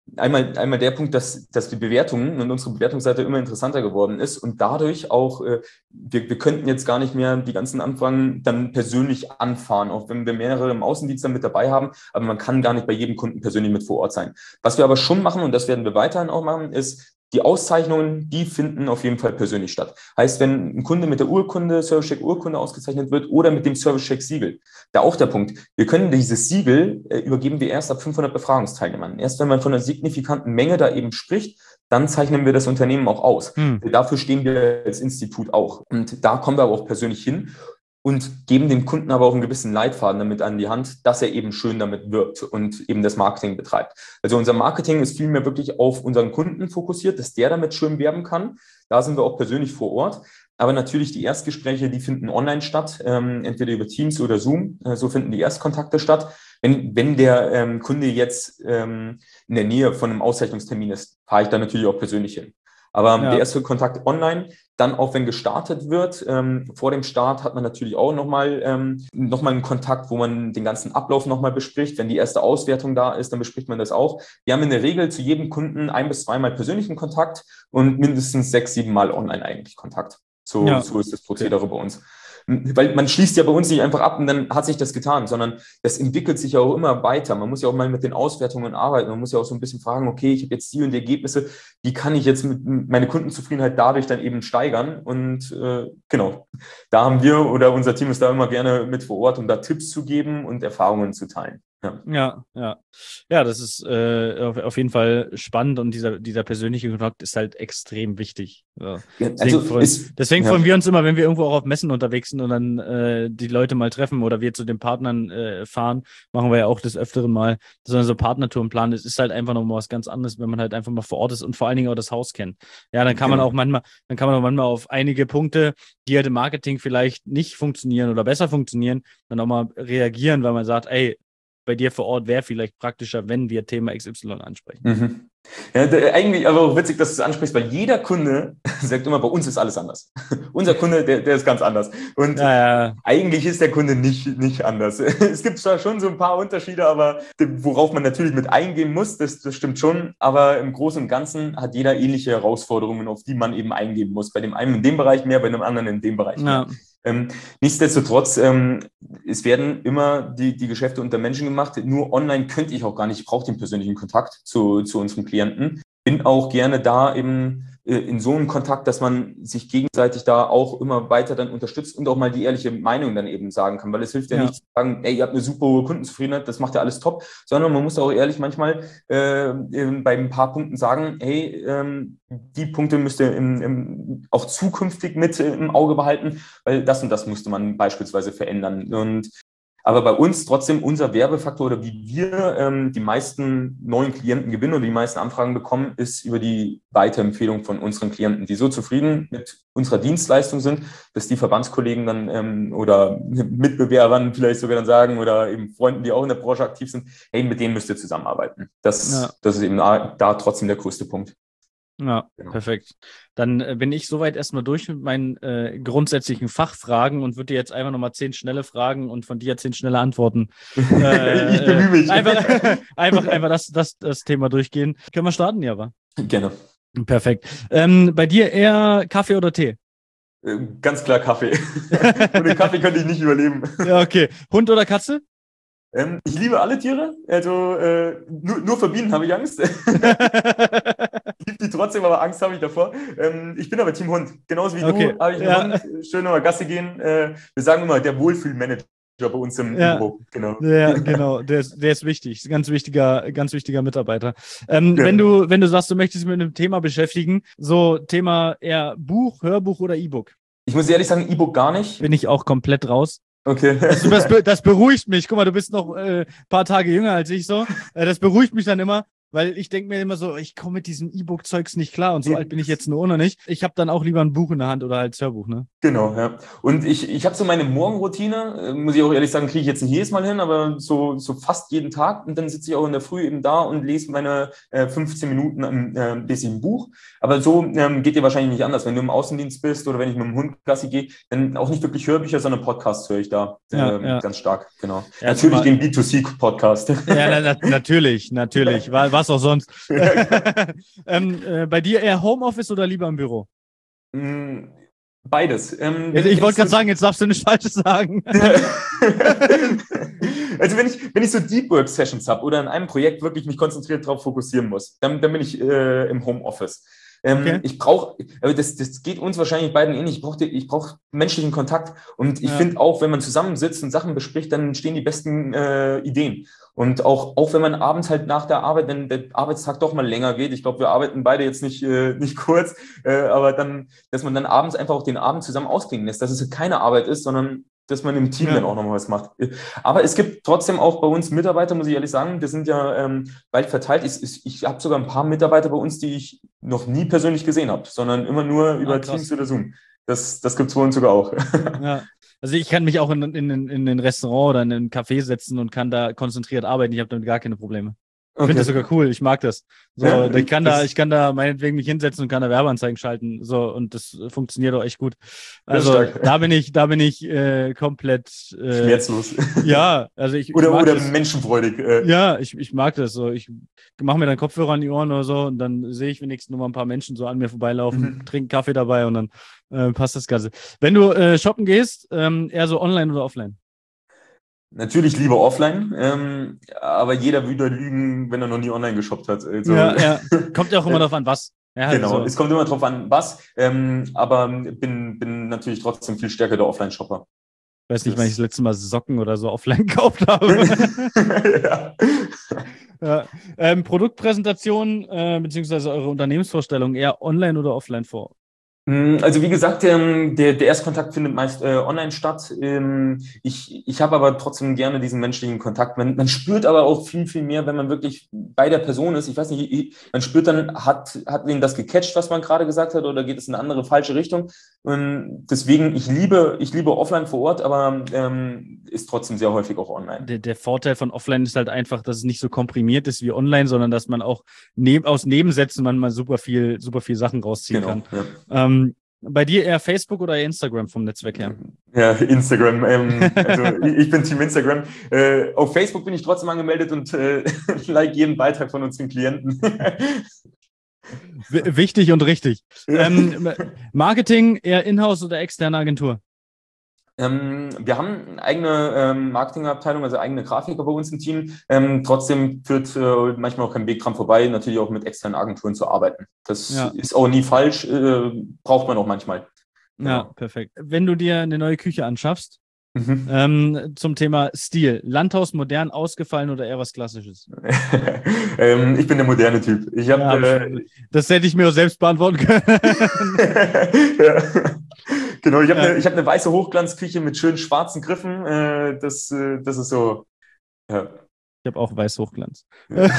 Einmal, einmal der Punkt, dass, dass die Bewertungen und unsere Bewertungsseite immer interessanter geworden ist und dadurch auch, äh, wir, wir könnten jetzt gar nicht mehr die ganzen Anfragen dann persönlich anfahren, auch wenn wir mehrere im Außendienst dann mit dabei haben, aber man kann gar nicht bei jedem Kunden persönlich mit vor Ort sein. Was wir aber schon machen, und das werden wir weiterhin auch machen, ist, die Auszeichnungen, die finden auf jeden Fall persönlich statt. Heißt, wenn ein Kunde mit der Urkunde, Service-Check Urkunde ausgezeichnet wird oder mit dem Service-Check Siegel, da auch der Punkt, wir können dieses Siegel äh, übergeben wir erst ab fünfhundert Befragungsteilnehmern. Erst wenn man von einer signifikanten Menge da eben spricht, dann zeichnen wir das Unternehmen auch aus. Hm. Dafür stehen wir als Institut auch. Und da kommen wir aber auch persönlich hin und geben dem Kunden aber auch einen gewissen Leitfaden damit an die Hand, dass er eben schön damit wirbt und eben das Marketing betreibt. Also unser Marketing ist vielmehr wirklich auf unseren Kunden fokussiert, dass der damit schön werben kann. Da sind wir auch persönlich vor Ort. Aber natürlich die Erstgespräche, die finden online statt, ähm, entweder über Teams oder Zoom. Äh, so finden die Erstkontakte statt. Wenn, wenn der ähm, Kunde jetzt ähm, in der Nähe von einem Auszeichnungstermin ist, fahre ich da natürlich auch persönlich hin. Aber ja. Der erste Kontakt online, dann auch wenn gestartet wird, ähm, vor dem Start hat man natürlich auch nochmal ähm, noch mal einen Kontakt, wo man den ganzen Ablauf nochmal bespricht. Wenn die erste Auswertung da ist, dann bespricht man das auch. Wir haben in der Regel zu jedem Kunden ein bis zweimal persönlichen Kontakt und mindestens sechs, sieben Mal online eigentlich Kontakt. So, ja. so ist das Prozedere bei uns. Weil man schließt ja bei uns nicht einfach ab und dann hat sich das getan, sondern das entwickelt sich ja auch immer weiter. Man muss ja auch mal mit den Auswertungen arbeiten. Man muss ja auch so ein bisschen fragen, okay, ich habe jetzt die und die Ergebnisse, wie kann ich jetzt mit meine Kundenzufriedenheit dadurch dann eben steigern? Und äh, genau, da haben wir oder unser Team ist da immer gerne mit vor Ort, um da Tipps zu geben und Erfahrungen zu teilen. Ja, ja, ja. Ja, das ist äh, auf, auf jeden Fall spannend und dieser, dieser persönliche Kontakt ist halt extrem wichtig. Ja. Deswegen, also freuen, ist, deswegen ja. freuen wir uns immer, wenn wir irgendwo auch auf Messen unterwegs sind und dann äh, die Leute mal treffen oder wir zu den Partnern äh, fahren, machen wir ja auch des Öfteren mal, sondern so Partnertouren planen. Es ist halt einfach nochmal was ganz anderes, wenn man halt einfach mal vor Ort ist und vor allen Dingen auch das Haus kennt. Ja, dann kann man auch manchmal, dann kann man auch manchmal auf einige Punkte, die halt im Marketing vielleicht nicht funktionieren oder besser funktionieren, dann auch mal reagieren, weil man sagt, ey, bei dir vor Ort wäre vielleicht praktischer, wenn wir Thema X Y ansprechen. Mhm. Ja, der, eigentlich aber auch witzig, dass du es ansprichst, weil jeder Kunde sagt immer, bei uns ist alles anders. Unser Kunde, der, der ist ganz anders. Und ja, ja. eigentlich ist der Kunde nicht, nicht anders. Es gibt zwar schon so ein paar Unterschiede, aber worauf man natürlich mit eingehen muss, das, das stimmt schon. Aber im Großen und Ganzen hat jeder ähnliche Herausforderungen, auf die man eben eingehen muss. Bei dem einen in dem Bereich mehr, bei dem anderen in dem Bereich mehr. Ja. Ähm, nichtsdestotrotz, ähm, es werden immer die, die Geschäfte unter Menschen gemacht. Nur online könnte ich auch gar nicht. Ich brauche den persönlichen Kontakt zu, zu unseren Klienten. Bin auch gerne da eben äh, in so einem Kontakt, dass man sich gegenseitig da auch immer weiter dann unterstützt und auch mal die ehrliche Meinung dann eben sagen kann. Weil es hilft ja, ja. nicht zu sagen, ey, ihr habt eine super hohe Kundenzufriedenheit, das macht ja alles top, sondern man muss auch ehrlich manchmal äh, bei ein paar Punkten sagen, hey, ähm, die Punkte müsst ihr im, im, auch zukünftig mit im Auge behalten, weil das und das musste man beispielsweise verändern. Und aber bei uns trotzdem unser Werbefaktor oder wie wir ähm, die meisten neuen Klienten gewinnen oder die meisten Anfragen bekommen, ist über die Weiterempfehlung von unseren Klienten, die so zufrieden mit unserer Dienstleistung sind, dass die Verbandskollegen dann ähm, oder Mitbewerbern vielleicht sogar dann sagen oder eben Freunden, die auch in der Branche aktiv sind, hey, mit denen müsst ihr zusammenarbeiten. Das, ja. das ist eben da, da trotzdem der größte Punkt. Ja, genau. Perfekt. Dann äh, bin ich soweit erstmal durch mit meinen äh, grundsätzlichen Fachfragen und würde dir jetzt einfach nochmal zehn schnelle Fragen und von dir zehn schnelle Antworten. Äh, ich bemühe mich. Einfach, einfach, einfach das, das, das Thema durchgehen. Können wir starten, Java? Gerne. Perfekt. Ähm, bei dir eher Kaffee oder Tee? Äh, ganz klar Kaffee. Ohne Kaffee könnte ich nicht überleben. Ja, okay. Hund oder Katze? Ähm, ich liebe alle Tiere, also äh, nur, nur vor Bienen habe ich Angst. Ich liebe die trotzdem, aber Angst habe ich davor. Ähm, ich bin aber Team Hund. Genauso wie okay. du habe ich einen ja. Hund. Schön nochmal Gassi gehen. Äh, wir sagen immer, der Wohlfühlmanager bei uns im ja. Büro. Genau. Ja, genau. Der ist, der ist wichtig. Ist ein ganz wichtiger, ganz wichtiger Mitarbeiter. Ähm, ja. Wenn du, wenn du sagst, du möchtest dich mit einem Thema beschäftigen, so Thema eher Buch, Hörbuch oder E-Book? Ich muss ehrlich sagen, E-Book gar nicht. Bin ich auch komplett raus. Okay. Das, das, das beruhigt mich. Guck mal, du bist noch ein äh, paar Tage jünger als ich so. Äh, das beruhigt mich dann immer, weil ich denke mir immer so, ich komme mit diesem E-Book-Zeugs nicht klar und so alt bin ich jetzt nur noch nicht. Ich habe dann auch lieber ein Buch in der Hand oder als Hörbuch, ne? Genau, ja. Und ich, ich habe so meine Morgenroutine, muss ich auch ehrlich sagen, kriege ich jetzt nicht jedes Mal hin, aber so, so fast jeden Tag. Und dann sitze ich auch in der Früh eben da und lese meine äh, fünfzehn Minuten, äh, lese ich ein Buch. Aber so ähm, geht dir wahrscheinlich nicht anders. Wenn du im Außendienst bist oder wenn ich mit dem Hund Gassi gehe, dann auch nicht wirklich Hörbücher, sondern Podcasts höre ich da ja, äh, ja. ganz stark. Genau. Ja, natürlich den B zwei C-Podcast. Ja, na, na, natürlich, natürlich. War, was auch sonst. ähm, äh, bei dir eher Homeoffice oder lieber im Büro? Beides. Ähm, ich ich wollte gerade so sagen, jetzt darfst du nichts Falsches sagen. Also wenn ich, wenn ich so Deep Work Sessions habe oder in einem Projekt wirklich mich konzentriert darauf fokussieren muss, dann, dann bin ich äh, im Homeoffice. Ähm, okay. Ich brauche, das, das geht uns wahrscheinlich beiden ähnlich, ich brauche ich brauch menschlichen Kontakt. Und ich ja. finde auch, wenn man zusammensitzt und Sachen bespricht, dann entstehen die besten äh, Ideen. Und auch, auch wenn man abends halt nach der Arbeit, wenn der Arbeitstag doch mal länger geht, ich glaube, wir arbeiten beide jetzt nicht, äh, nicht kurz, äh, aber dann, dass man dann abends einfach auch den Abend zusammen ausklingen lässt, dass es keine Arbeit ist, sondern dass man im Team ja. dann auch nochmal was macht. Aber es gibt trotzdem auch bei uns Mitarbeiter, muss ich ehrlich sagen, wir sind ja ähm, weit verteilt. Ich, ich, ich habe sogar ein paar Mitarbeiter bei uns, die ich noch nie persönlich gesehen habe, sondern immer nur über ah, Teams oder Zoom. Das, das gibt es bei uns sogar auch. Ja. Also ich kann mich auch in, in, in ein Restaurant oder in ein Café setzen und kann da konzentriert arbeiten. Ich habe damit gar keine Probleme. Ich okay. finde das sogar cool, ich mag das. So, ja, ich kann das, da, ich kann da meinetwegen mich hinsetzen und kann da Werbeanzeigen schalten. So, und das funktioniert auch echt gut. Also da bin ich, da bin ich äh, komplett äh, schmerzlos. Ja, also ich. Oder, ich mag oder das. menschenfreudig. Äh. Ja, ich, ich mag das so. Ich mache mir dann Kopfhörer an die Ohren oder so und dann sehe ich wenigstens nur mal ein paar Menschen so an mir vorbeilaufen, mhm. trinken Kaffee dabei und dann äh, passt das Ganze. Wenn du äh, shoppen gehst, ähm, eher so online oder offline? Natürlich lieber offline, ähm, aber jeder würde lügen, wenn er noch nie online geshoppt hat. Also, ja, ja. Kommt ja auch immer darauf an, was. Ja, genau, also. Es kommt immer darauf an, was, ähm, aber bin, bin natürlich trotzdem viel stärker der Offline-Shopper. Ich weiß nicht, wann ich das letzte Mal Socken oder so offline gekauft habe. ja. ja. Ähm, Produktpräsentation äh, beziehungsweise eure Unternehmensvorstellung eher online oder offline vor? Also wie gesagt, ähm, der, der Erstkontakt findet meist äh, online statt. Ähm, ich ich habe aber trotzdem gerne diesen menschlichen Kontakt. Man, man spürt aber auch viel, viel mehr, wenn man wirklich bei der Person ist. Ich weiß nicht, ich, man spürt dann, hat, hat ihn das gecatcht, was man gerade gesagt hat, oder geht es in eine andere, falsche Richtung? Und deswegen, ich liebe, ich liebe offline vor Ort, aber ähm, ist trotzdem sehr häufig auch online. Der, der Vorteil von offline ist halt einfach, dass es nicht so komprimiert ist wie online, sondern dass man auch neb, aus Nebensätzen man mal super viel, super viel Sachen rausziehen genau, kann. Ja. Ähm, bei dir eher Facebook oder Instagram vom Netzwerk her? Ja, Instagram. Ähm, also ich bin Team Instagram. Äh, auf Facebook bin ich trotzdem angemeldet und äh, like jeden Beitrag von unseren Klienten. W- wichtig und richtig. Ähm, Marketing eher Inhouse oder externe Agentur? Ähm, wir haben eine eigene ähm, Marketingabteilung, also eigene Grafiker bei uns im Team. Ähm, trotzdem führt äh, manchmal auch kein Weg dran vorbei, natürlich auch mit externen Agenturen zu arbeiten. Das ja. ist auch nie falsch, äh, braucht man auch manchmal. Genau. Ja, perfekt. Wenn du dir eine neue Küche anschaffst, mhm. ähm, zum Thema Stil, Landhaus modern ausgefallen oder eher was Klassisches? ähm, ich bin der moderne Typ. Ich hab, ja, äh, das hätte ich mir auch selbst beantworten können. ja. Genau, ich habe ja. eine hab ne weiße Hochglanzküche mit schönen schwarzen Griffen. Äh, das, äh, das ist so, ja. Ich habe auch weiß Hochglanz.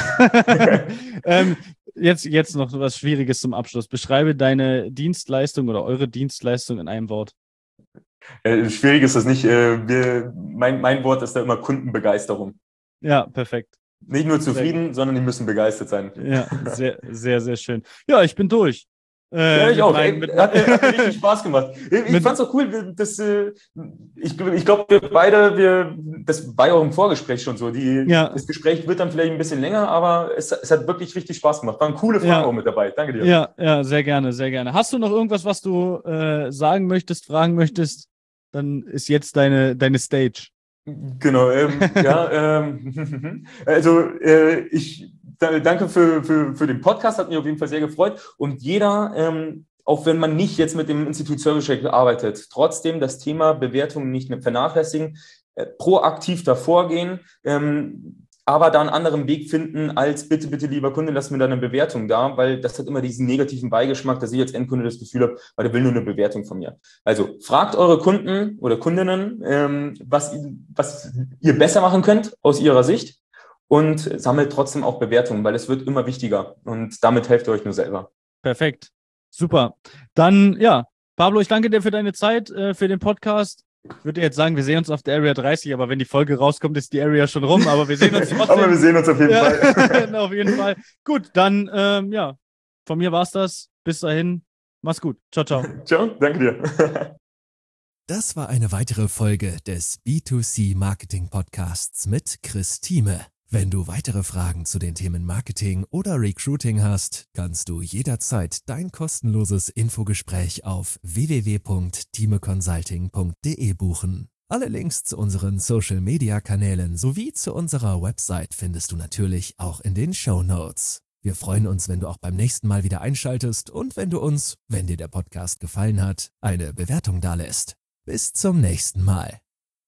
ähm, jetzt, jetzt noch was Schwieriges zum Abschluss. Beschreibe deine Dienstleistung oder eure Dienstleistung in einem Wort. Äh, schwierig ist das nicht. Äh, wir, mein, mein Wort ist da immer Kundenbegeisterung. Ja, perfekt. Nicht nur zufrieden, sondern die müssen begeistert sein. Ja, sehr, sehr, sehr schön. Ja, ich bin durch. Äh, ja, ich auch. Meinen, Ey, hat, hat mir richtig Spaß gemacht. Ich, ich fand's auch cool, dass äh, ich, ich glaube, wir beide, wir, das war ja auch im Vorgespräch schon so. Die, ja. Das Gespräch wird dann vielleicht ein bisschen länger, aber es, es hat wirklich richtig Spaß gemacht. Waren coole Fragen ja. auch mit dabei. Danke dir. Ja, ja, sehr gerne, sehr gerne. Hast du noch irgendwas, was du äh, sagen möchtest, fragen möchtest? Dann ist jetzt deine, deine Stage. Genau, ähm, ja, ähm, also äh, ich danke für, für, für den Podcast, hat mich auf jeden Fall sehr gefreut. Und jeder, ähm, auch wenn man nicht jetzt mit dem Institut Service Check arbeitet, trotzdem das Thema Bewertungen nicht mehr vernachlässigen, äh, proaktiv davor gehen, ähm, aber da einen anderen Weg finden als bitte, bitte, lieber Kunde, lass mir da eine Bewertung da, weil das hat immer diesen negativen Beigeschmack, dass ich als Endkunde das Gefühl habe, weil der will nur eine Bewertung von mir. Also fragt eure Kunden oder Kundinnen, ähm, was, was ihr besser machen könnt aus ihrer Sicht und sammelt trotzdem auch Bewertungen, weil es wird immer wichtiger und damit helft ihr euch nur selber. Perfekt. Super. Dann, ja, Pablo, ich danke dir für deine Zeit, äh, für den Podcast. Ich würde jetzt sagen, wir sehen uns auf der Area dreißig, aber wenn die Folge rauskommt, ist die Area schon rum, aber wir sehen uns trotzdem. Aber wir sehen uns auf jeden ja, Fall. auf jeden Fall. Gut, dann, ähm, ja, von mir war's das. Bis dahin, mach's gut. Ciao, ciao. Ciao, danke dir. Das war eine weitere Folge des B zwei C Marketing Podcasts mit Chris Thieme. Wenn du weitere Fragen zu den Themen Marketing oder Recruiting hast, kannst du jederzeit dein kostenloses Infogespräch auf w w w punkt thieme-consulting punkt d e buchen. Alle Links zu unseren Social-Media-Kanälen sowie zu unserer Website findest du natürlich auch in den Shownotes. Wir freuen uns, wenn du auch beim nächsten Mal wieder einschaltest und wenn du uns, wenn dir der Podcast gefallen hat, eine Bewertung dalässt. Bis zum nächsten Mal.